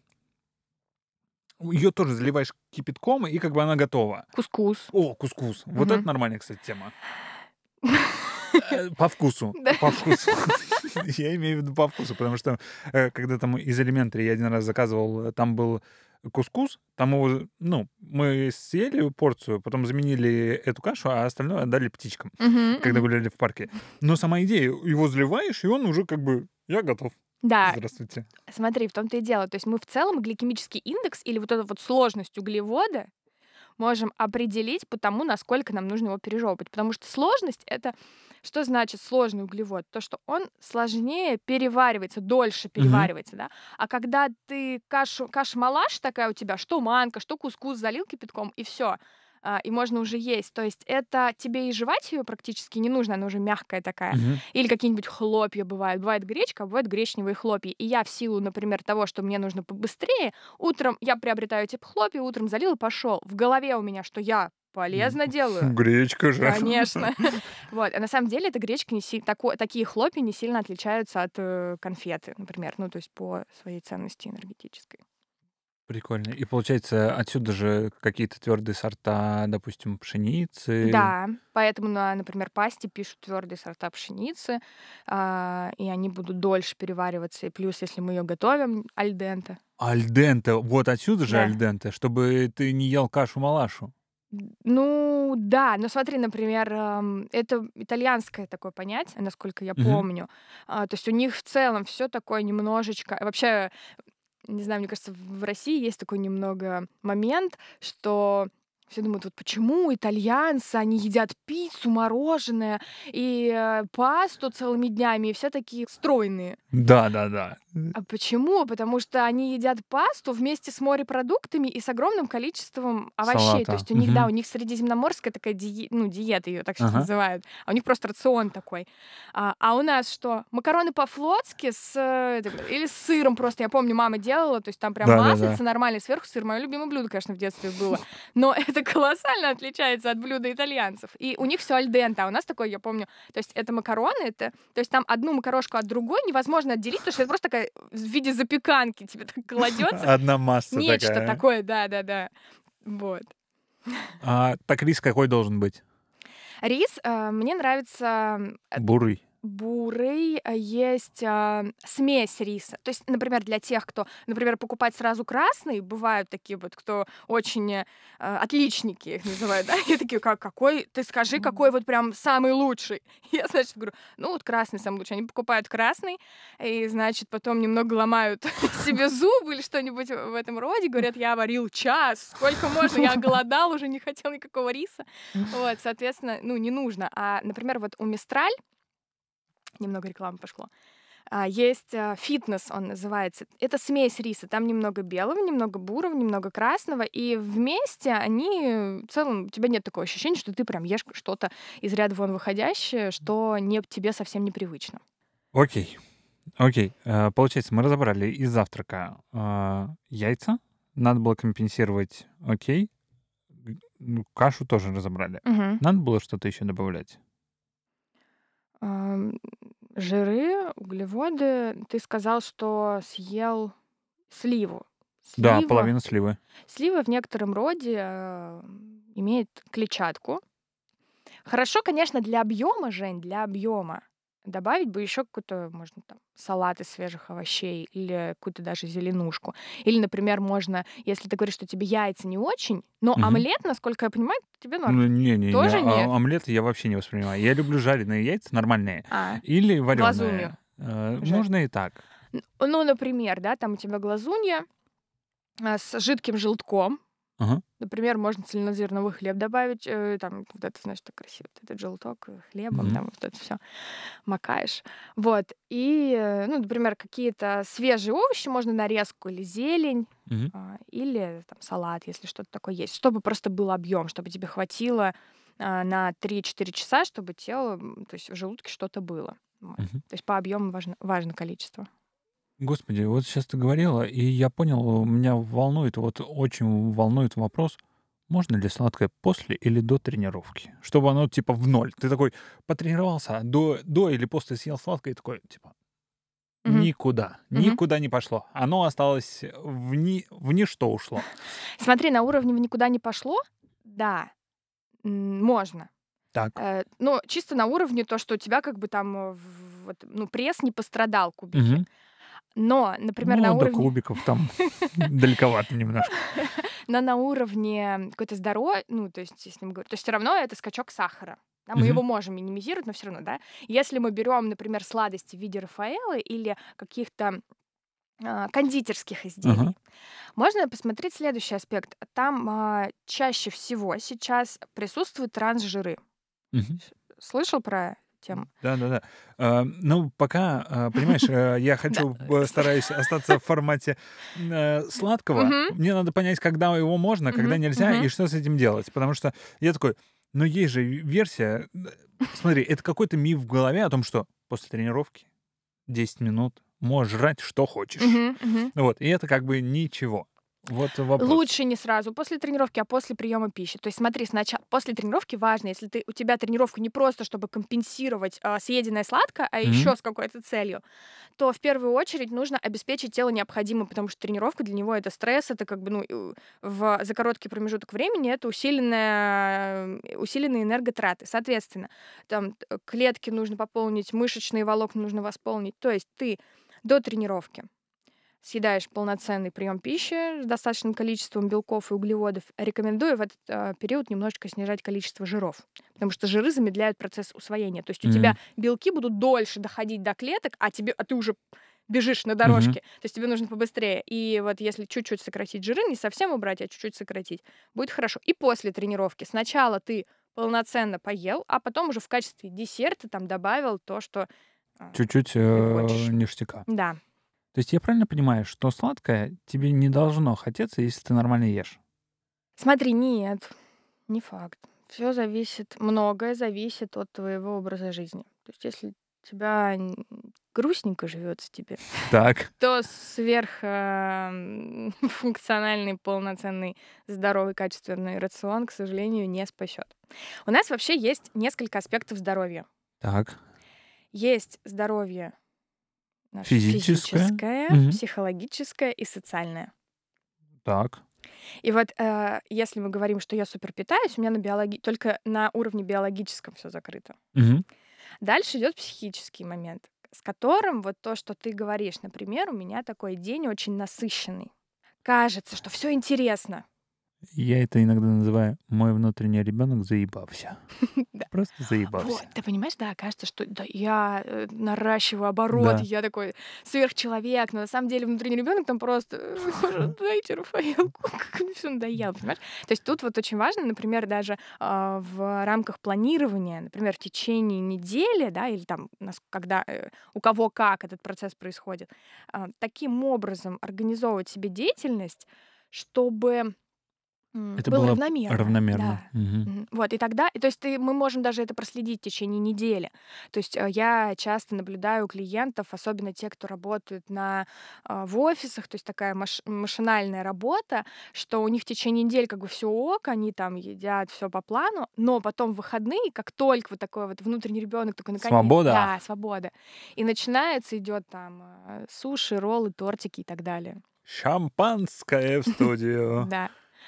[SPEAKER 2] Ее тоже заливаешь кипятком, и как бы она готова.
[SPEAKER 3] Кускус.
[SPEAKER 2] О, кускус. Вот это
[SPEAKER 3] Мгм.
[SPEAKER 2] нормальная, кстати, тема. Э, По вкусу.
[SPEAKER 3] Да.
[SPEAKER 2] По вкусу. Я имею в виду по вкусу, потому что э, когда там из Elementary я один раз заказывал, э, там был кускус, там его, ну, мы съели порцию, потом заменили эту кашу, а остальное отдали птичкам,
[SPEAKER 3] Мгм,
[SPEAKER 2] когда
[SPEAKER 3] мгм.
[SPEAKER 2] гуляли в парке. Но сама идея, его заливаешь, и он уже как бы, я готов.
[SPEAKER 3] Да,
[SPEAKER 2] Здравствуйте.
[SPEAKER 3] смотри, в том-то и дело. То есть мы в целом гликемический индекс или вот эту вот сложность углевода можем определить по тому, насколько нам нужно его пережевывать. Потому что сложность — это что значит сложный углевод? То, что он сложнее переваривается, дольше
[SPEAKER 2] Мгм.
[SPEAKER 3] переваривается, да. А когда ты кашу, каша-малаш такая у тебя, что манка, что кускус, залил кипятком, и все, и можно уже есть. То есть это тебе и жевать ее практически не нужно, она уже мягкая такая.
[SPEAKER 2] Мгм.
[SPEAKER 3] Или какие-нибудь хлопья бывают. Бывает гречка, а бывают гречневые хлопья. И я в силу, например, того, что мне нужно побыстрее, утром я приобретаю эти хлопья, утром залил и пошел. В голове у меня, что я полезно делаю.
[SPEAKER 2] Гречка же.
[SPEAKER 3] Конечно. Вот. А на самом деле эта гречка не си- тако- такие хлопья не сильно отличаются от э, конфеты, например. Ну, то есть по своей ценности энергетической.
[SPEAKER 2] Прикольно. И получается, отсюда же какие-то твердые сорта, допустим, пшеницы.
[SPEAKER 3] Да, поэтому на, например, пасте пишут твердые сорта пшеницы, а, и они будут дольше перевариваться. И плюс, если мы ее готовим аль денте.
[SPEAKER 2] Альденте. Вот отсюда же
[SPEAKER 3] Да.
[SPEAKER 2] альденте, чтобы ты не ел кашу-малашу.
[SPEAKER 3] Д- Ну, да, но смотри, например, ам, это итальянское такое понятие, насколько я
[SPEAKER 2] Мгм.
[SPEAKER 3] помню. А, то есть у них в целом все такое немножечко. Вообще, не знаю, мне кажется, в России есть такой немного момент, что все думают, вот почему итальянцы, они едят пиццу, мороженое и э, пасту целыми днями, и все такие стройные.
[SPEAKER 2] Да, да, да.
[SPEAKER 3] А почему? Потому что они едят пасту вместе с морепродуктами и с огромным количеством овощей. То
[SPEAKER 2] Салата.
[SPEAKER 3] есть у них, да, у
[SPEAKER 2] Мгм.
[SPEAKER 3] них средиземноморская такая ди- ну, диета, ее так сейчас
[SPEAKER 2] Ага.
[SPEAKER 3] называют. А у них просто рацион такой. А, а у нас что? Макароны по-флотски с, э, это, или с сыром просто. Я помню, мама делала, то есть там прям
[SPEAKER 2] Да, да,
[SPEAKER 3] маслица
[SPEAKER 2] да.
[SPEAKER 3] нормальный, сверху сыр. Мое любимое блюдо, конечно, в детстве было. Но это колоссально отличается от блюда итальянцев. И у них все аль денте, а у нас такое, я помню, то есть это макароны, это, то есть там одну макарошку от другой невозможно отделить, потому что это просто такая в виде запеканки тебе так кладется.
[SPEAKER 2] Одна масса
[SPEAKER 3] Нечто
[SPEAKER 2] такая.
[SPEAKER 3] такое, да-да-да. Вот.
[SPEAKER 2] А так рис какой должен быть?
[SPEAKER 3] Рис, э, мне нравится э,
[SPEAKER 2] Бурый.
[SPEAKER 3] бурый, а есть а, смесь риса. То есть, например, для тех, кто, например, покупать сразу красный, бывают такие вот, кто очень э, отличники их называют, да, и такие, как, какой, ты скажи, какой вот прям самый лучший. Я, значит, говорю, ну вот красный самый лучший. Они покупают красный, и, значит, потом немного ломают себе зубы или что-нибудь в этом роде, говорят, я варил час, сколько можно, я голодал, уже не хотел никакого риса. Вот, соответственно, ну, не нужно. А, например, вот у Мистраль, немного рекламы пошло. А, есть а, фитнес, он называется. Это смесь риса. Там немного белого, немного бурого, немного красного. И вместе они в целом, у тебя нет такого ощущения, что ты прям ешь что-то из ряда вон выходящее, что не, тебе совсем непривычно.
[SPEAKER 2] Окей. Окей. Э, Получается, мы разобрали из завтрака э, яйца. Надо было компенсировать. Окей. Г- ну, кашу тоже разобрали.
[SPEAKER 3] Мгм.
[SPEAKER 2] Надо было что-то еще добавлять.
[SPEAKER 3] Ам, Жиры, углеводы. Ты сказал, что съел сливу.
[SPEAKER 2] Да,
[SPEAKER 3] Слива.
[SPEAKER 2] половину сливы.
[SPEAKER 3] Слива в некотором роде э, имеет клетчатку. Хорошо, конечно, для объема, Жень, для объема. Добавить бы еще какой-то, можно там, салат из свежих овощей или какую-то даже зеленушку. Или, например, можно, если ты говоришь, что тебе яйца не очень, но
[SPEAKER 2] Мгм.
[SPEAKER 3] омлет, насколько я понимаю, тебе норм.
[SPEAKER 2] Ну, не-не-не,
[SPEAKER 3] Тоже
[SPEAKER 2] а-
[SPEAKER 3] нет?
[SPEAKER 2] омлеты я вообще не воспринимаю. Я люблю жареные яйца, нормальные.
[SPEAKER 3] А,
[SPEAKER 2] Или
[SPEAKER 3] глазунью
[SPEAKER 2] вареные.
[SPEAKER 3] жарь.
[SPEAKER 2] Можно и так.
[SPEAKER 3] Н- Ну, например, да, там у тебя глазунья а, с жидким желтком.
[SPEAKER 2] Ага.
[SPEAKER 3] Например, можно цельнозерновой хлеб добавить, э, там, вот это, значит, так красиво, вот этот желток э, хлебом,
[SPEAKER 2] Мгм.
[SPEAKER 3] там, вот это все макаешь. Вот. И, э, ну, например, какие-то свежие овощи можно нарезку или зелень,
[SPEAKER 2] Мгм.
[SPEAKER 3] а, или там салат, если что-то такое есть, чтобы просто был объем, чтобы тебе хватило а, на три-четыре часа, чтобы тело, м, то есть в желудке что-то было. Вот.
[SPEAKER 2] Мгм.
[SPEAKER 3] То есть по объему важно, важно количество.
[SPEAKER 2] Господи, вот сейчас ты говорила, и я понял, меня волнует, вот очень волнует вопрос, можно ли сладкое после или до тренировки? Чтобы оно типа в ноль. Ты такой потренировался, а до, до или после съел сладкое, и такой, типа,
[SPEAKER 3] Мгм.
[SPEAKER 2] никуда,
[SPEAKER 3] Мгм.
[SPEAKER 2] никуда не пошло. Оно осталось в, ни, в ничто ушло.
[SPEAKER 3] Смотри, на уровне в никуда не пошло, да, м, можно.
[SPEAKER 2] Так.
[SPEAKER 3] Э, но чисто на уровне то, что у тебя как бы там э, в- вот, ну, пресс не пострадал, кубики.
[SPEAKER 2] Мгм.
[SPEAKER 3] Но, например, на
[SPEAKER 2] Ну, до
[SPEAKER 3] уровне,
[SPEAKER 2] кубиков там далековато немножко.
[SPEAKER 3] но на уровне какой-то здоровья, ну, то есть, если мы говорим, то есть все равно это скачок сахара. Да, мы
[SPEAKER 2] Мгм.
[SPEAKER 3] его можем минимизировать, но все равно, да. Если мы берем, например, сладости в виде Рафаэлло или каких-то а, кондитерских изделий,
[SPEAKER 2] Ага.
[SPEAKER 3] можно посмотреть следующий аспект. Там а, чаще всего сейчас присутствуют трансжиры.
[SPEAKER 2] Мгм.
[SPEAKER 3] Слышал про тему?
[SPEAKER 2] Да-да-да. А, ну, пока, а, понимаешь, э, я
[SPEAKER 3] Да.
[SPEAKER 2] хочу, э, стараюсь остаться в формате, э, сладкого.
[SPEAKER 3] Мгм,
[SPEAKER 2] Мне надо понять, когда его можно, когда
[SPEAKER 3] мгм,
[SPEAKER 2] нельзя, и
[SPEAKER 3] мгм.
[SPEAKER 2] что с этим делать. Потому что я такой: ну, есть же версия. Н Смотри, это какой-то миф в голове о том, что после тренировки десять минут можешь жрать, что хочешь.
[SPEAKER 3] Мгм, мгм.
[SPEAKER 2] Вот, и это как бы ничего. Вот вопрос.
[SPEAKER 3] Лучше не сразу после тренировки, а после приема пищи. То есть смотри, сначала после тренировки важно, если ты у тебя тренировка не просто чтобы компенсировать а, съеденное сладкое, а
[SPEAKER 2] Мгм.
[SPEAKER 3] еще с какой-то целью, то в первую очередь нужно обеспечить тело необходимым, потому что тренировка для него это стресс, это как бы ну э, в за короткий промежуток времени это усиленная э, усиленные энерготраты. Соответственно, там т- клетки нужно пополнить, мышечные волокна нужно восполнить. То есть ты до тренировки съедаешь полноценный прием пищи с достаточным количеством белков и углеводов, рекомендую в этот э, период немножечко снижать количество жиров, потому что жиры замедляют процесс усвоения. То есть у тебя
[SPEAKER 2] М.
[SPEAKER 3] белки будут дольше доходить до клеток, а тебе, а ты уже бежишь на
[SPEAKER 2] Мгм.
[SPEAKER 3] дорожке, то есть тебе нужно побыстрее. И вот если чуть-чуть сократить жиры, не совсем убрать, а чуть-чуть сократить, будет хорошо. И после тренировки сначала ты полноценно поел, а потом уже в качестве десерта там добавил то, что а,
[SPEAKER 2] Чуть-чуть,
[SPEAKER 3] ты
[SPEAKER 2] э,
[SPEAKER 3] хочешь.
[SPEAKER 2] ништяка.
[SPEAKER 3] Да.
[SPEAKER 2] То есть я правильно понимаю, что сладкое тебе не должно хотеться, если ты нормально ешь?
[SPEAKER 3] Смотри, нет. Не факт. Все зависит, многое зависит от твоего образа жизни. То есть если тебя н грустненько живется тебе,
[SPEAKER 2] Так.
[SPEAKER 3] то сверх, ам, функциональный, полноценный, здоровый, качественный рацион, к сожалению, не спасет. У нас вообще есть несколько аспектов здоровья.
[SPEAKER 2] Так.
[SPEAKER 3] Есть здоровье наше
[SPEAKER 2] Физическое.
[SPEAKER 3] физическое,
[SPEAKER 2] Мгм.
[SPEAKER 3] психологическое и социальное.
[SPEAKER 2] Так.
[SPEAKER 3] И вот, э, если мы говорим, что я супер питаюсь, у меня на биологи только на уровне биологическом все закрыто.
[SPEAKER 2] Мгм.
[SPEAKER 3] Дальше идет психический момент, с которым вот то, что ты говоришь, например, у меня такой день очень насыщенный. Кажется, что все интересно.
[SPEAKER 2] Я это иногда называю: "Мой внутренний ребенок заебался".
[SPEAKER 3] Да.
[SPEAKER 2] Просто
[SPEAKER 3] Вот,
[SPEAKER 2] заебался.
[SPEAKER 3] ты понимаешь, да, кажется, что да, я э, наращиваю обороты,
[SPEAKER 2] Да.
[SPEAKER 3] я такой сверхчеловек, но на самом деле внутренний ребенок там просто «Э, боже, дайте Рафаэлку, как мне все надоело, понимаешь? То есть тут вот очень важно, например, даже а, в рамках планирования, например, в течение недели, да, или там, нас- когда э, у кого как этот процесс происходит, а, таким образом организовывать себе деятельность, чтобы М,
[SPEAKER 2] Это
[SPEAKER 3] было
[SPEAKER 2] было
[SPEAKER 3] равномерно,
[SPEAKER 2] равномерно.
[SPEAKER 3] да.
[SPEAKER 2] Мгм.
[SPEAKER 3] Мгм. Вот, и тогда и то есть ты мы можем даже это проследить в течение недели. То есть, э, я часто наблюдаю у клиентов, особенно те, кто работают на, а, в офисах, то есть такая маш машинальная работа, что у них в течение недели как бы все ок, они там едят все по плану, но потом в выходные, как только вот такой вот внутренний ребенок такой наконец
[SPEAKER 2] Свобода!
[SPEAKER 3] да, свобода. И начинается, идет там, а, суши, роллы, тортики и так далее.
[SPEAKER 2] Шампанское в студию.
[SPEAKER 3] Да.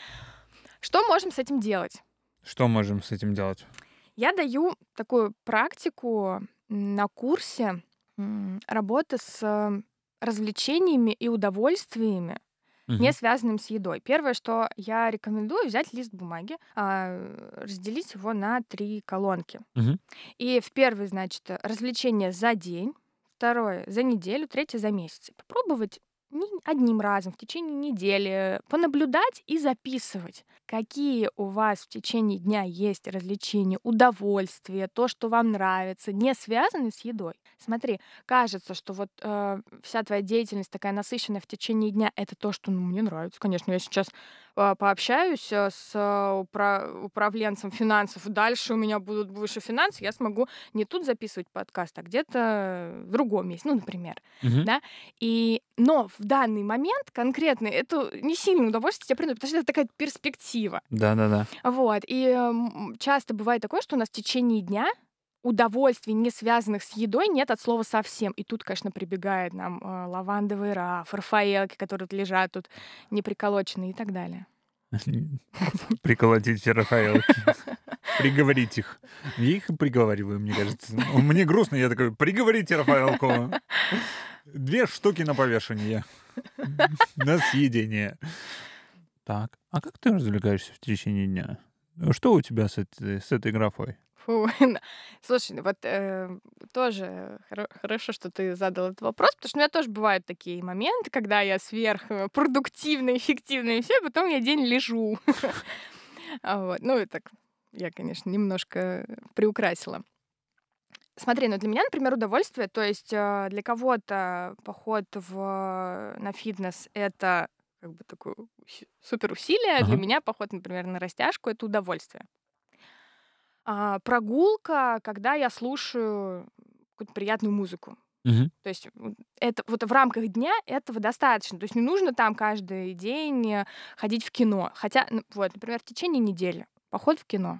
[SPEAKER 3] Что можем с этим делать?
[SPEAKER 2] Что можем с этим делать?
[SPEAKER 3] Я даю такую практику м, на курсе м, работы с э, развлечениями и удовольствиями, не
[SPEAKER 2] Мгм.
[SPEAKER 3] связанным с едой. Первое, что я рекомендую, взять лист бумаги, а, разделить его на три колонки.
[SPEAKER 2] Мгм.
[SPEAKER 3] И в первый, значит, э, развлечение за день, второе за неделю, третье за месяц. И попробовать не одним разом в течение недели понаблюдать и записывать, какие у вас в течение дня есть развлечения, удовольствия, то, что вам нравится, не связаны с едой. Смотри, кажется, что вот э, вся твоя деятельность такая насыщенная в течение дня, это то, что ну, мне нравится. Конечно, я сейчас а, пообщаюсь э, с э, упра- управленцем финансов, дальше у меня будут выше финансы, я смогу не тут записывать подкаст, а где-то в другом месте, ну, например,
[SPEAKER 2] Мгм.
[SPEAKER 3] да. И, но в данный момент конкретно это не сильное удовольствие тебе приносит, потому что это такая перспектива.
[SPEAKER 2] Да-да-да.
[SPEAKER 3] Вот. И м, часто бывает такое, что у нас в течение дня удовольствий, не связанных с едой, нет от слова совсем. И тут, конечно, прибегает нам э, лавандовый раф, рафаэлки, которые тут лежат тут неприколоченные и так далее.
[SPEAKER 2] Приколотить все Рафаэлки. Приговорить их. Я их и приговариваю, мне кажется. Мне грустно, я такой: приговорите Рафаэлку. Две штуки на повешение. На съедение. Так. А как ты развлекаешься в течение дня? Что у тебя с, этой- с этой графой?
[SPEAKER 3] Фу. Слушай, ну вот э, тоже хоро- хорошо, что ты задал этот вопрос, потому что у меня тоже бывают такие моменты, когда я сверхпродуктивна, эффективна, и все, потом я день лежу. А вот. Ну, и так, я, конечно, немножко приукрасила. Смотри, ну для меня, например, удовольствие, то есть э, для кого-то поход в, на фитнес — это как бы такое уси- супер усилие, а для
[SPEAKER 2] Ага.
[SPEAKER 3] меня поход, например, на растяжку — это удовольствие. А, прогулка, когда я слушаю какую-то приятную музыку.
[SPEAKER 2] Мгм.
[SPEAKER 3] То есть м, это вот в рамках дня этого достаточно. То есть не нужно там каждый день э, ходить в кино. Хотя, ну, вот, например, в течение недели поход в кино.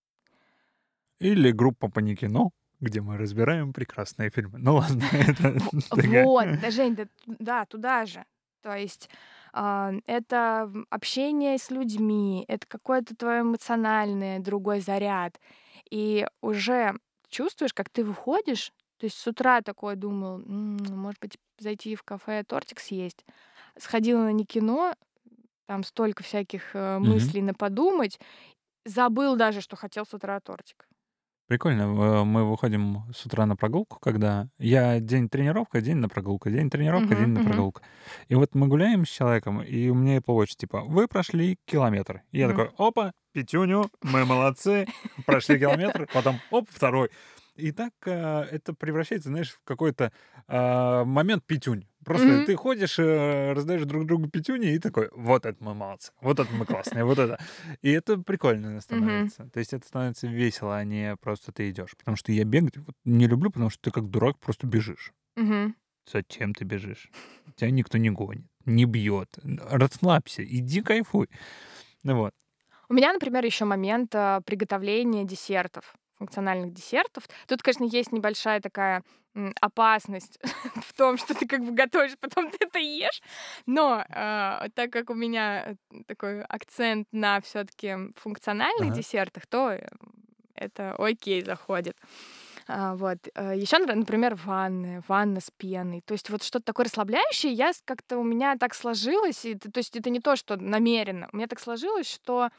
[SPEAKER 2] Или группа Паникино, где мы разбираем прекрасные фильмы. Ну ладно, это
[SPEAKER 3] В-
[SPEAKER 2] такая...
[SPEAKER 3] Вот, да, Жень, да, ту- да, туда же. То есть а, это м, общение с людьми, это какой-то твой эмоциональный другой заряд. И уже чувствуешь, как ты выходишь, то есть с утра такой думал: «М, может быть, зайти в кафе тортик съесть». Сходила на не кино, там столько всяких э,
[SPEAKER 2] Мгм.
[SPEAKER 3] мыслей на подумать, забыл даже, что хотел с утра тортик.
[SPEAKER 2] Прикольно. э, Мы выходим с утра на прогулку, когда я день тренировка, день на прогулку, день тренировка, день
[SPEAKER 3] Мгм,
[SPEAKER 2] на
[SPEAKER 3] мгм,
[SPEAKER 2] прогулку. И вот мы гуляем с человеком, и у меня Apple Watch, типа, вы прошли километр. И я
[SPEAKER 3] мгм.
[SPEAKER 2] такой, опа, пятюню, мы молодцы, прошли километр, потом, оп, второй. И так э, это превращается, знаешь, в какой-то э, момент пятюнь. Просто
[SPEAKER 3] Мгм,
[SPEAKER 2] ты ходишь, э, раздаешь друг другу пятюни, и такой, вот это мы молодцы, вот это мы классные, вот это. И это прикольно
[SPEAKER 3] мгм,
[SPEAKER 2] становится. То есть это становится весело, а не просто ты идешь. Потому что я бегать вот не люблю, потому что ты как дурак просто бежишь.
[SPEAKER 3] мгм.
[SPEAKER 2] Зачем ты бежишь? Тебя никто не гонит, не бьет. Расслабься, иди кайфуй. Ну вот.
[SPEAKER 3] У меня, например, еще момент а, приготовления десертов, функциональных десертов. Тут, конечно, есть небольшая такая м, опасность в том, что ты как бы готовишь, потом ты это ешь. Но а, так как у меня э, такой акцент на все-таки функциональных
[SPEAKER 2] Ага.
[SPEAKER 3] десертах, то э, это окей заходит. А, вот. Еще, например, ванны, ванна с пеной. То есть вот что-то такое расслабляющее. Я с- как-то у меня так сложилось, и это- то есть это не то, что намеренно. У меня так сложилось, что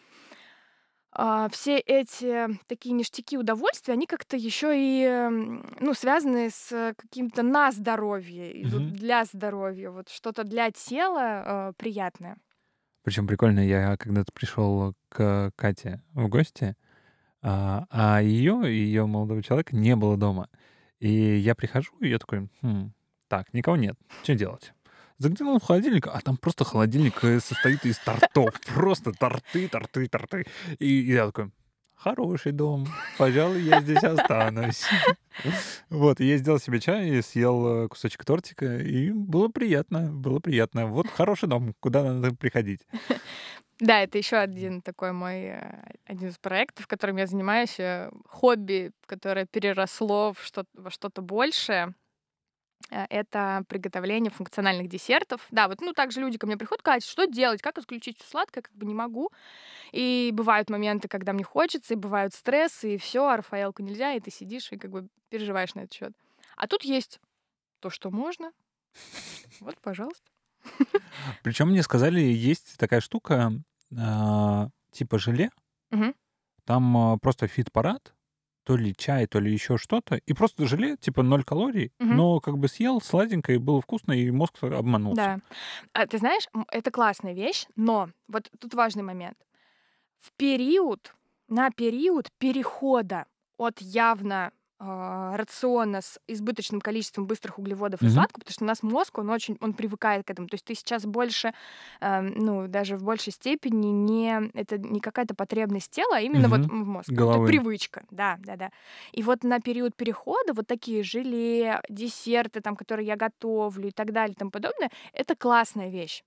[SPEAKER 3] а, все эти такие ништяки удовольствия, они как-то еще и, м, ну, связаны с э, каким-то на здоровье, идут
[SPEAKER 2] Мгм.
[SPEAKER 3] для здоровья, вот что-то для тела э, приятное.
[SPEAKER 2] Причем прикольно, я когда-то пришел к Кате в гости, а, а ее и ее молодого человека не было дома. И я прихожу, и я такой, «Хм, так, никого нет, что делать?» Заглянул в холодильник, а там просто холодильник э, состоит из тортов. Просто торты, торты, торты. И, и я такой, хороший дом, пожалуй, я здесь останусь. Вот, и я сделал себе чай, и съел э, кусочек тортика, и было приятно, было приятно. Вот хороший дом, куда надо приходить.
[SPEAKER 3] Да, это еще один такой мой э, один из проектов, которым я занимаюсь, э, хобби, которое переросло в что во что-то большее. Э, Это приготовление функциональных десертов. Да, вот, ну, также люди ко мне приходят: «Кать, что делать? Как исключить всё сладкое?» Как бы не могу. И бывают моменты, когда мне хочется, и бывают стрессы, и все, а Рафаэлку нельзя, и ты сидишь и как бы переживаешь на этот счет. А тут есть то, что можно. Вот, пожалуйста.
[SPEAKER 2] Причем мне сказали, есть такая штука, а, типа желе,
[SPEAKER 3] Мгм.
[SPEAKER 2] там а, просто фит-парад, то ли чай, то ли еще что-то, и просто желе, типа ноль калорий,
[SPEAKER 3] Мгм.
[SPEAKER 2] но как бы съел сладенькое, и было вкусно, и мозг обманулся.
[SPEAKER 3] Да. А ты знаешь, м, это классная вещь, но вот тут важный момент. В период, на период перехода от явно а, рациона с избыточным количеством быстрых углеводов и
[SPEAKER 2] Мгм.
[SPEAKER 3] сладкого, потому что у нас мозг, он очень, он привыкает к этому. То есть ты сейчас больше, эм, ну, даже в большей степени не, это не какая-то потребность тела, а именно вот
[SPEAKER 2] Мгм.
[SPEAKER 3] м, в мозг. Ну, это
[SPEAKER 2] Головы.
[SPEAKER 3] привычка, да, да, да. И вот на период перехода вот такие желе, десерты, там, которые я готовлю и так далее и тому подобное, это классная вещь.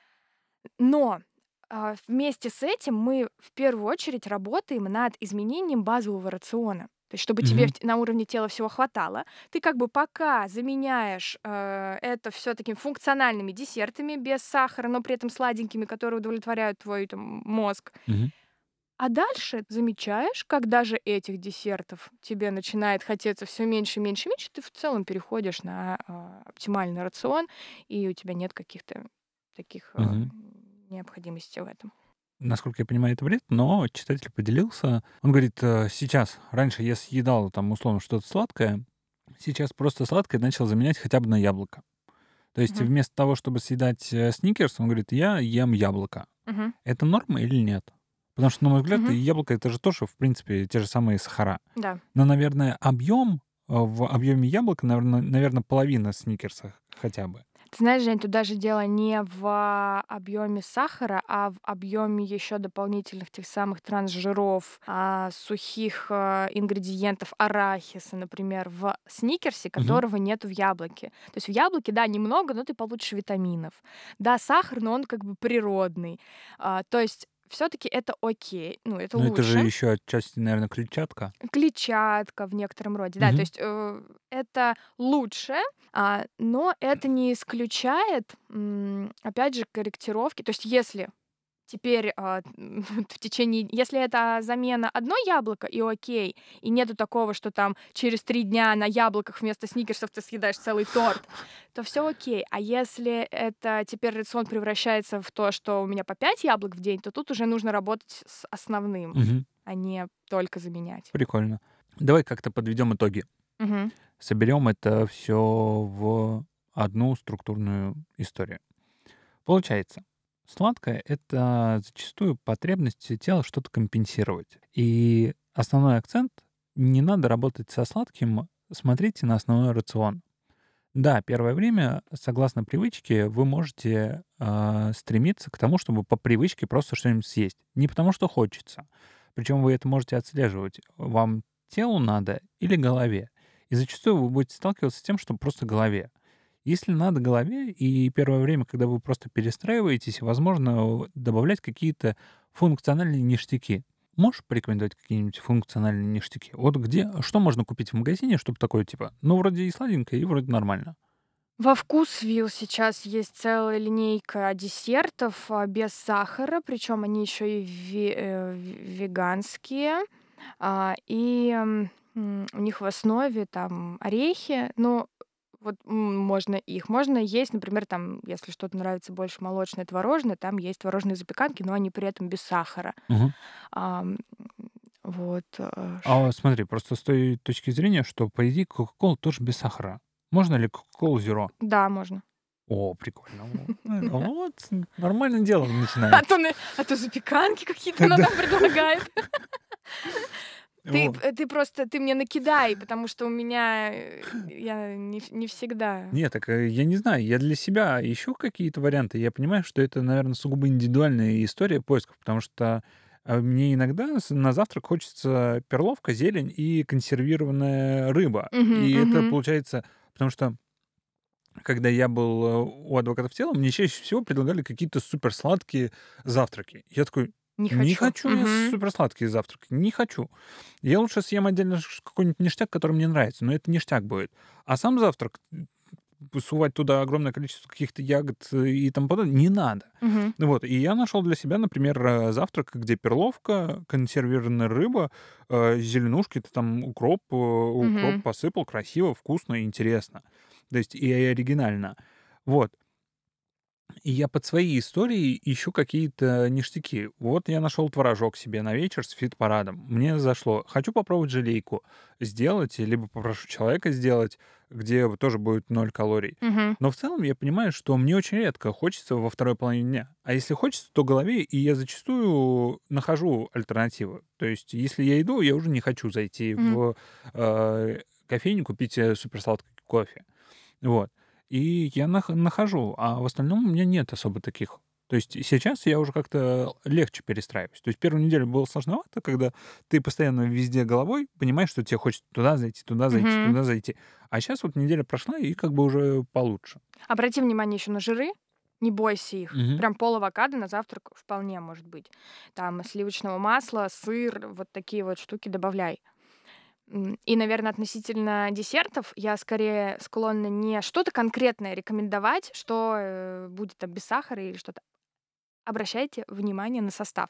[SPEAKER 3] Но, а, вместе с этим мы в первую очередь работаем над изменением базового рациона. То есть чтобы тебе
[SPEAKER 2] Мгм.
[SPEAKER 3] в т на уровне тела всего хватало. Ты как бы пока заменяешь, э, это все такими функциональными десертами без сахара, но при этом сладенькими, которые удовлетворяют твой там мозг.
[SPEAKER 2] Мгм.
[SPEAKER 3] А дальше замечаешь, как даже этих десертов тебе начинает хотеться все меньше, меньше, меньше, ты в целом переходишь на, а, оптимальный рацион, и у тебя нет каких-то таких, а,
[SPEAKER 2] Мгм.
[SPEAKER 3] необходимостей в этом.
[SPEAKER 2] насколько я понимаю, это вред, но читатель поделился. Он говорит, э, сейчас, раньше я съедал там условно что-то сладкое, сейчас просто сладкое начал заменять хотя бы на яблоко. То есть
[SPEAKER 3] Мгм.
[SPEAKER 2] вместо того, чтобы съедать э, сникерс, он говорит, я ем яблоко.
[SPEAKER 3] Мгм.
[SPEAKER 2] Это норма или нет? Потому что, на мой взгляд,
[SPEAKER 3] Мгм.
[SPEAKER 2] яблоко это же тоже, в принципе, те же самые сахара.
[SPEAKER 3] Да.
[SPEAKER 2] Но, наверное, объем э, в объеме яблока, наверное, наверное, половина сникерса хотя бы.
[SPEAKER 3] Ты знаешь, Жень, тут даже дело не в объеме сахара, а в объеме еще дополнительных тех самых трансжиров, а, сухих а, ингредиентов арахиса, например, в сникерсе,
[SPEAKER 2] Мгм.
[SPEAKER 3] которого нету в яблоке. То есть в яблоке, да, немного, но ты получишь витаминов. Да, сахар, но он как бы природный. А, то есть все-таки это окей, ну это
[SPEAKER 2] Но это же
[SPEAKER 3] лучше.
[SPEAKER 2] еще отчасти, наверное, клетчатка.
[SPEAKER 3] Клетчатка в некотором роде, да, то
[SPEAKER 2] Мгм.
[SPEAKER 3] есть э, это лучше, а, но это не исключает, м, опять же, корректировки. То есть если теперь а, в течение, если это замена одно яблоко, и окей, и нету такого, что там через три дня на яблоках вместо сникерсов ты съедаешь целый торт, то все окей. А если это теперь рацион превращается в то, что у меня по пять яблок в день, то тут уже нужно работать с основным,
[SPEAKER 2] Мгм.
[SPEAKER 3] а не только заменять.
[SPEAKER 2] Прикольно. Давай как-то подведем итоги.
[SPEAKER 3] Мгм.
[SPEAKER 2] Соберем это все в одну структурную историю. Получается, сладкое — это зачастую потребность тела что-то компенсировать. И основной акцент — не надо работать со сладким, смотрите на основной рацион. Да, первое время, согласно привычке, вы можете а, стремиться к тому, чтобы по привычке просто что-нибудь съесть. Не потому что хочется. Причем вы это можете отслеживать. Вам телу надо или голове. И зачастую вы будете сталкиваться с тем, что просто голове. Если надо голове, и первое время, когда вы просто перестраиваетесь, возможно, добавлять какие-то функциональные ништяки. Можешь порекомендовать какие-нибудь функциональные ништяки? Вот где, что можно купить в магазине, чтобы такое типа, ну, вроде и сладенькое, и вроде нормально.
[SPEAKER 3] Во «Вкусвилл» сейчас есть целая линейка десертов, а, без сахара, причем они еще и ве э, в веганские. А, и, м, м, у них в основе там орехи, но вот, м, можно их. Можно есть, например, там, если что-то нравится больше молочное, творожное, там есть творожные запеканки, но они при этом без сахара.
[SPEAKER 2] Мгм.
[SPEAKER 3] Ам, вот, э, ш
[SPEAKER 2] А смотри, просто с той точки зрения, что, по идее, Кока-Кола тоже без сахара. Можно ли Кока-Колу зеро?
[SPEAKER 3] Да, можно.
[SPEAKER 2] О, прикольно. О, э, вот, нормальное дело
[SPEAKER 3] А
[SPEAKER 2] начинается.
[SPEAKER 3] то на а то запеканки какие-то она
[SPEAKER 2] Да,
[SPEAKER 3] нам предлагает. Ты
[SPEAKER 2] вот.
[SPEAKER 3] п ты просто ты мне накидай, потому что у меня, э, я не вс не всегда.
[SPEAKER 2] Не, так э, я не знаю, я для себя ищу какие-то варианты. Я понимаю, что это, наверное, сугубо индивидуальная история поисков, потому что э, мне иногда с- на завтрак хочется перловка, зелень и консервированная рыба.
[SPEAKER 3] Мгм,
[SPEAKER 2] И это
[SPEAKER 3] мгм.
[SPEAKER 2] получается, потому что когда я был э, у адвокатов тела, мне чаще всего предлагали какие-то суперсладкие завтраки. Я такой,
[SPEAKER 3] Не
[SPEAKER 2] не
[SPEAKER 3] хочу.
[SPEAKER 2] хочу я
[SPEAKER 3] Мгм.
[SPEAKER 2] суперсладкие завтраки, не хочу. Я лучше съем отдельно ш- какой-нибудь ништяк, который мне нравится, но это ништяк будет. А сам завтрак, м, сувать туда огромное количество каких-то ягод э, и тому подобное, не надо.
[SPEAKER 3] Мгм.
[SPEAKER 2] Вот, и я нашел для себя, например, э, завтрак, где перловка, консервированная рыба, э, зеленушки, ты там укроп, э, укроп
[SPEAKER 3] Мгм.
[SPEAKER 2] посыпал, красиво, вкусно и интересно. То есть и оригинально. Вот. И я под свои истории ищу какие-то ништяки. Вот я нашел творожок себе на вечер с фит-парадом. Мне зашло. Хочу попробовать желейку сделать, либо попрошу человека сделать, где вот тоже будет ноль калорий.
[SPEAKER 3] Мгм.
[SPEAKER 2] Но в целом я понимаю, что мне очень редко хочется во второй половине дня. А если хочется, то голове, и я зачастую нахожу альтернативы. То есть если я иду, я уже не хочу зайти
[SPEAKER 3] Мгм.
[SPEAKER 2] в э, кофейню, купить э, суперсладкий кофе. Вот. И я нах нахожу, а в остальном у меня нет особо таких. То есть сейчас я уже как-то легче перестраиваюсь. То есть первую неделю было сложновато, когда ты постоянно везде головой понимаешь, что тебе хочется туда зайти, туда зайти,
[SPEAKER 3] Мгм.
[SPEAKER 2] туда зайти. А сейчас вот неделя прошла, и как бы уже получше.
[SPEAKER 3] Обрати внимание еще на жиры, не бойся их.
[SPEAKER 2] Мгм.
[SPEAKER 3] Прям пол-авокадо на завтрак вполне может быть. Там сливочного масла, сыр, вот такие вот штуки добавляй. М, и, наверное, относительно десертов я скорее склонна не что-то конкретное рекомендовать, что, э, будет там без сахара или что-то. Обращайте внимание на состав.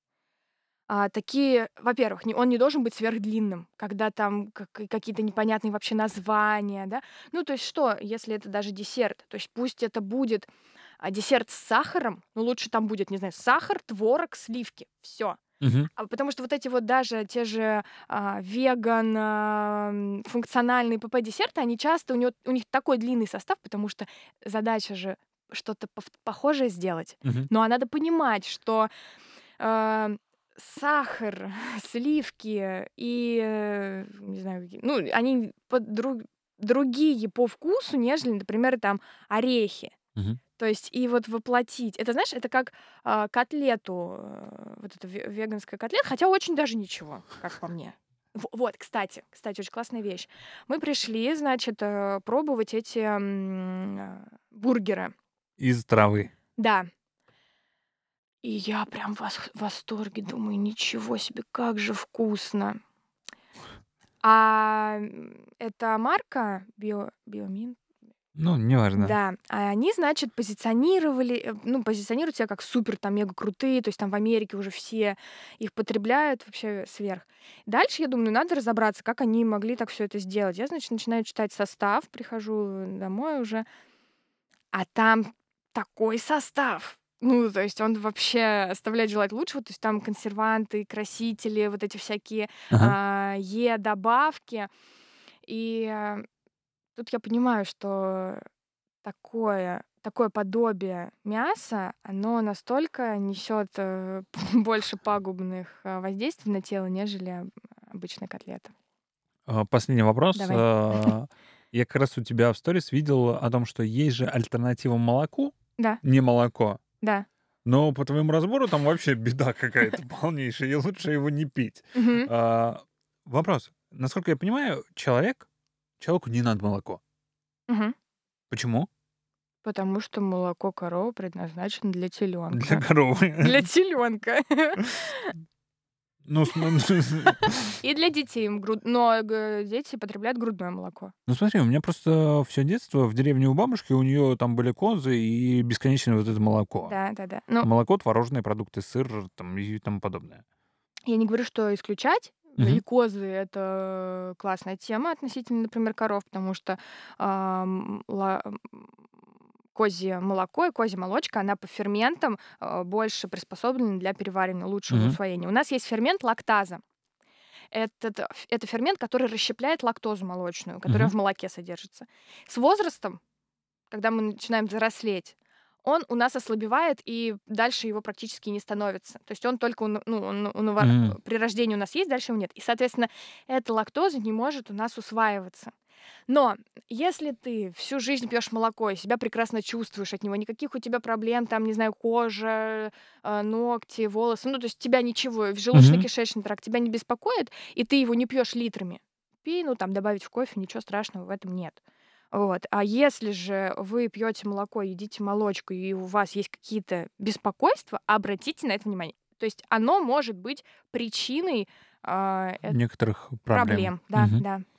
[SPEAKER 3] А, такие, во-первых, не он не должен быть сверхдлинным, когда там как какие-то непонятные вообще названия, да. Ну, то есть что, если это даже десерт? То есть пусть это будет, а десерт с сахаром, ну, лучше там будет, не знаю, сахар, творог, сливки. Все.
[SPEAKER 2] Мгм.
[SPEAKER 3] А потому что вот эти вот даже те же а, веган, а, м, функциональные ПП-десерты, они часто, у, него, у них такой длинный состав, потому что задача же что-то пов- похожее сделать.
[SPEAKER 2] Мгм.
[SPEAKER 3] Ну, а надо понимать, что а, сахар, сливки и, э, не знаю, какие- ну, они подруг- другие по вкусу, нежели, например, там орехи.
[SPEAKER 2] Мгм.
[SPEAKER 3] То есть и вот воплотить. Это, знаешь, это как а, котлету, э, вот эта ве- веганская котлета, хотя очень даже ничего, как по мне. Во- Вот, кстати, кстати, очень классная вещь. Мы пришли, значит, э, пробовать эти м, э, бургеры.
[SPEAKER 2] Из травы.
[SPEAKER 3] Да. И я прям в вос- в восторге, думаю, ничего себе, как же вкусно. А м, эта марка Био, Биомин,
[SPEAKER 2] Ну, неважно.
[SPEAKER 3] да, а они, значит, позиционировали, э, ну, позиционируют себя как супер, там, мега крутые, то есть там в Америке уже все их потребляют вообще сверх. Дальше я думаю, ну, надо разобраться, как они могли так все это сделать. Я, значит, начинаю читать состав, прихожу домой уже, а там такой состав. Ну, то есть он вообще оставляет желать лучшего. То есть там консерванты, красители, вот эти всякие
[SPEAKER 2] Ага.
[SPEAKER 3] а, Е-добавки. И э, тут я понимаю, что такое, такое подобие мяса, оно настолько несет э, больше пагубных э, воздействий на тело, нежели обычная котлета.
[SPEAKER 2] А, Последний вопрос.
[SPEAKER 3] Давай.
[SPEAKER 2] А, Я как раз у тебя в сторис видел о том, что есть же альтернатива молоку,
[SPEAKER 3] Да,
[SPEAKER 2] не молоко.
[SPEAKER 3] да.
[SPEAKER 2] Но по твоему разбору там вообще беда какая-то полнейшая, и лучше его не пить.
[SPEAKER 3] Мгм,
[SPEAKER 2] А, Вопрос. Насколько я понимаю, человек, человеку не надо молоко.
[SPEAKER 3] мгм.
[SPEAKER 2] Почему?
[SPEAKER 3] Потому что молоко коровы предназначено для
[SPEAKER 2] Для
[SPEAKER 3] теленка.
[SPEAKER 2] коровы.
[SPEAKER 3] Для теленка.
[SPEAKER 2] Ну, см-
[SPEAKER 3] И для детей. им груд- Но г- дети потребляют грудное молоко.
[SPEAKER 2] ну смотри, у меня просто все детство в деревне у бабушки, у нее там были козы и бесконечное вот это молоко.
[SPEAKER 3] Да, да, да. Ну,
[SPEAKER 2] Молоко, творожные продукты, сыр там и тому подобное.
[SPEAKER 3] я не говорю, что исключать. И
[SPEAKER 2] Мгм.
[SPEAKER 3] козы — это классная тема относительно, например, коров, потому что ам, ла- м, козье молоко и козья молочка, она по ферментам а, больше приспособлена для переваривания, лучшего
[SPEAKER 2] Мгм.
[SPEAKER 3] усвоения. У нас есть фермент лактаза. Этот, э, ф- это фермент, который расщепляет лактозу молочную, которая
[SPEAKER 2] Мгм.
[SPEAKER 3] в молоке содержится. С возрастом, когда мы начинаем взрослеть, он у нас ослабевает, и дальше его практически не становится. То есть он только у н- ну, он у нова-
[SPEAKER 2] Мгм.
[SPEAKER 3] при рождении у нас есть, дальше его нет. И, соответственно, эта лактоза не может у нас усваиваться. Но если ты всю жизнь пьешь молоко и себя прекрасно чувствуешь от него, никаких у тебя проблем, там, не знаю, кожа, э, ногти, волосы, ну, то есть тебя ничего,
[SPEAKER 2] Мгм.
[SPEAKER 3] желудочно-кишечный тракт тебя не беспокоит, и ты его не пьешь литрами, пей, ну, там, добавить в кофе, ничего страшного в этом нет. Вот. А если же вы пьете молоко, едите молочку, и у вас есть какие-то беспокойства, обратите на это внимание. То есть оно может быть причиной а, э,
[SPEAKER 2] Некоторых проблем.
[SPEAKER 3] проблем. Да,
[SPEAKER 2] Мгм.
[SPEAKER 3] да.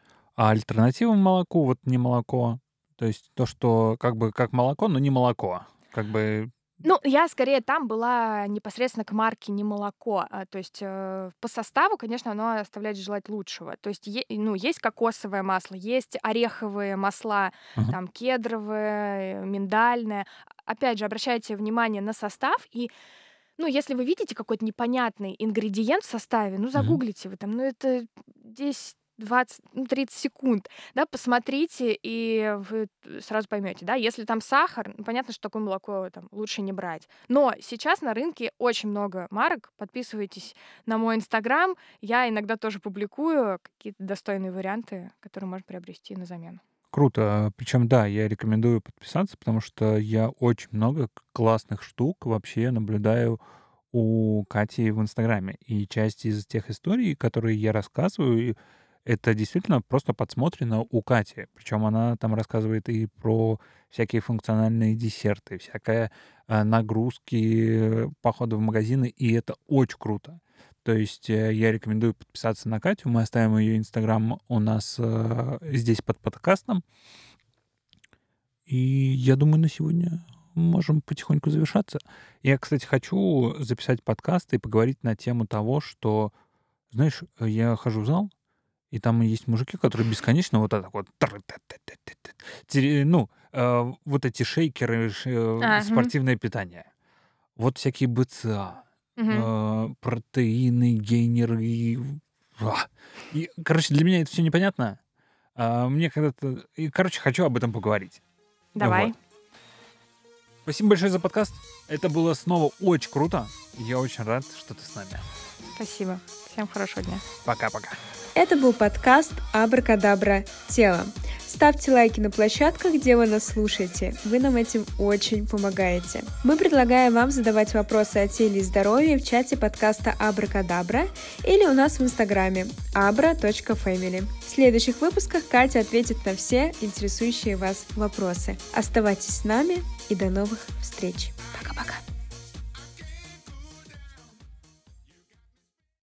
[SPEAKER 2] А альтернатива молоку, вот не молоко, то есть то, что как бы как молоко, но не молоко. Как бы...
[SPEAKER 3] Ну, я скорее там была непосредственно к марке не молоко. А, то есть э, по составу, конечно, оно оставляет желать лучшего. То есть, е- ну, есть кокосовое масло, есть ореховые масла,
[SPEAKER 2] Ага.
[SPEAKER 3] там кедровое, миндальное. Опять же, обращайте внимание на состав и ну, если вы видите какой-то непонятный ингредиент в составе, ну,
[SPEAKER 2] Мгм.
[SPEAKER 3] загуглите вы там, ну, это десять, двадцать, ну, тридцать секунд, да, посмотрите, и вы т- сразу поймете, да, если там сахар, ну, понятно, что такое молоко там лучше не брать. Но сейчас на рынке очень много марок, подписывайтесь на мой инстаграм, я иногда тоже публикую какие-то достойные варианты, которые можно приобрести на замену.
[SPEAKER 2] Круто. Причем, да, я рекомендую подписаться, потому что я очень много к- классных штук вообще наблюдаю у Кати в Инстаграме. И часть из тех историй, которые я рассказываю, это действительно просто подсмотрено у Кати. Причем она там рассказывает и про всякие функциональные десерты, всякие а, нагрузки, э, походы в магазины, и это очень круто. То есть э, я рекомендую подписаться на Катю. Мы оставим ее Инстаграм у нас э, здесь под подкастом. И я думаю, на сегодня можем потихоньку завершаться. Я, кстати, хочу записать подкаст и поговорить на тему того, что, знаешь, э, я хожу в зал, и там есть мужики, которые бесконечно вот так вот, тр- т- т- т- т- т- тере- ну, э, вот эти шейкеры, ш- э,
[SPEAKER 3] А, мгм,
[SPEAKER 2] спортивное питание. Вот всякие БЦА,
[SPEAKER 3] мгм.
[SPEAKER 2] э, протеины, гейнеры. И, а. И, короче, для меня это все непонятно. А, Мне когда-то... И, короче, хочу об этом поговорить.
[SPEAKER 3] Давай.
[SPEAKER 2] Вот. Спасибо большое за подкаст. Это было снова очень круто. Я очень рад, что ты с нами.
[SPEAKER 3] Спасибо. Всем хорошего дня.
[SPEAKER 2] Пока-пока.
[SPEAKER 1] Это был подкаст «Абракадабра. Тело». Ставьте лайки на площадках, где вы нас слушаете. Вы нам этим очень помогаете. Мы предлагаем вам задавать вопросы о теле и здоровье в чате подкаста «Абракадабра» или у нас в инстаграме абра точка фэмили. В следующих выпусках Катя ответит на все интересующие вас вопросы. Оставайтесь с нами и до новых встреч!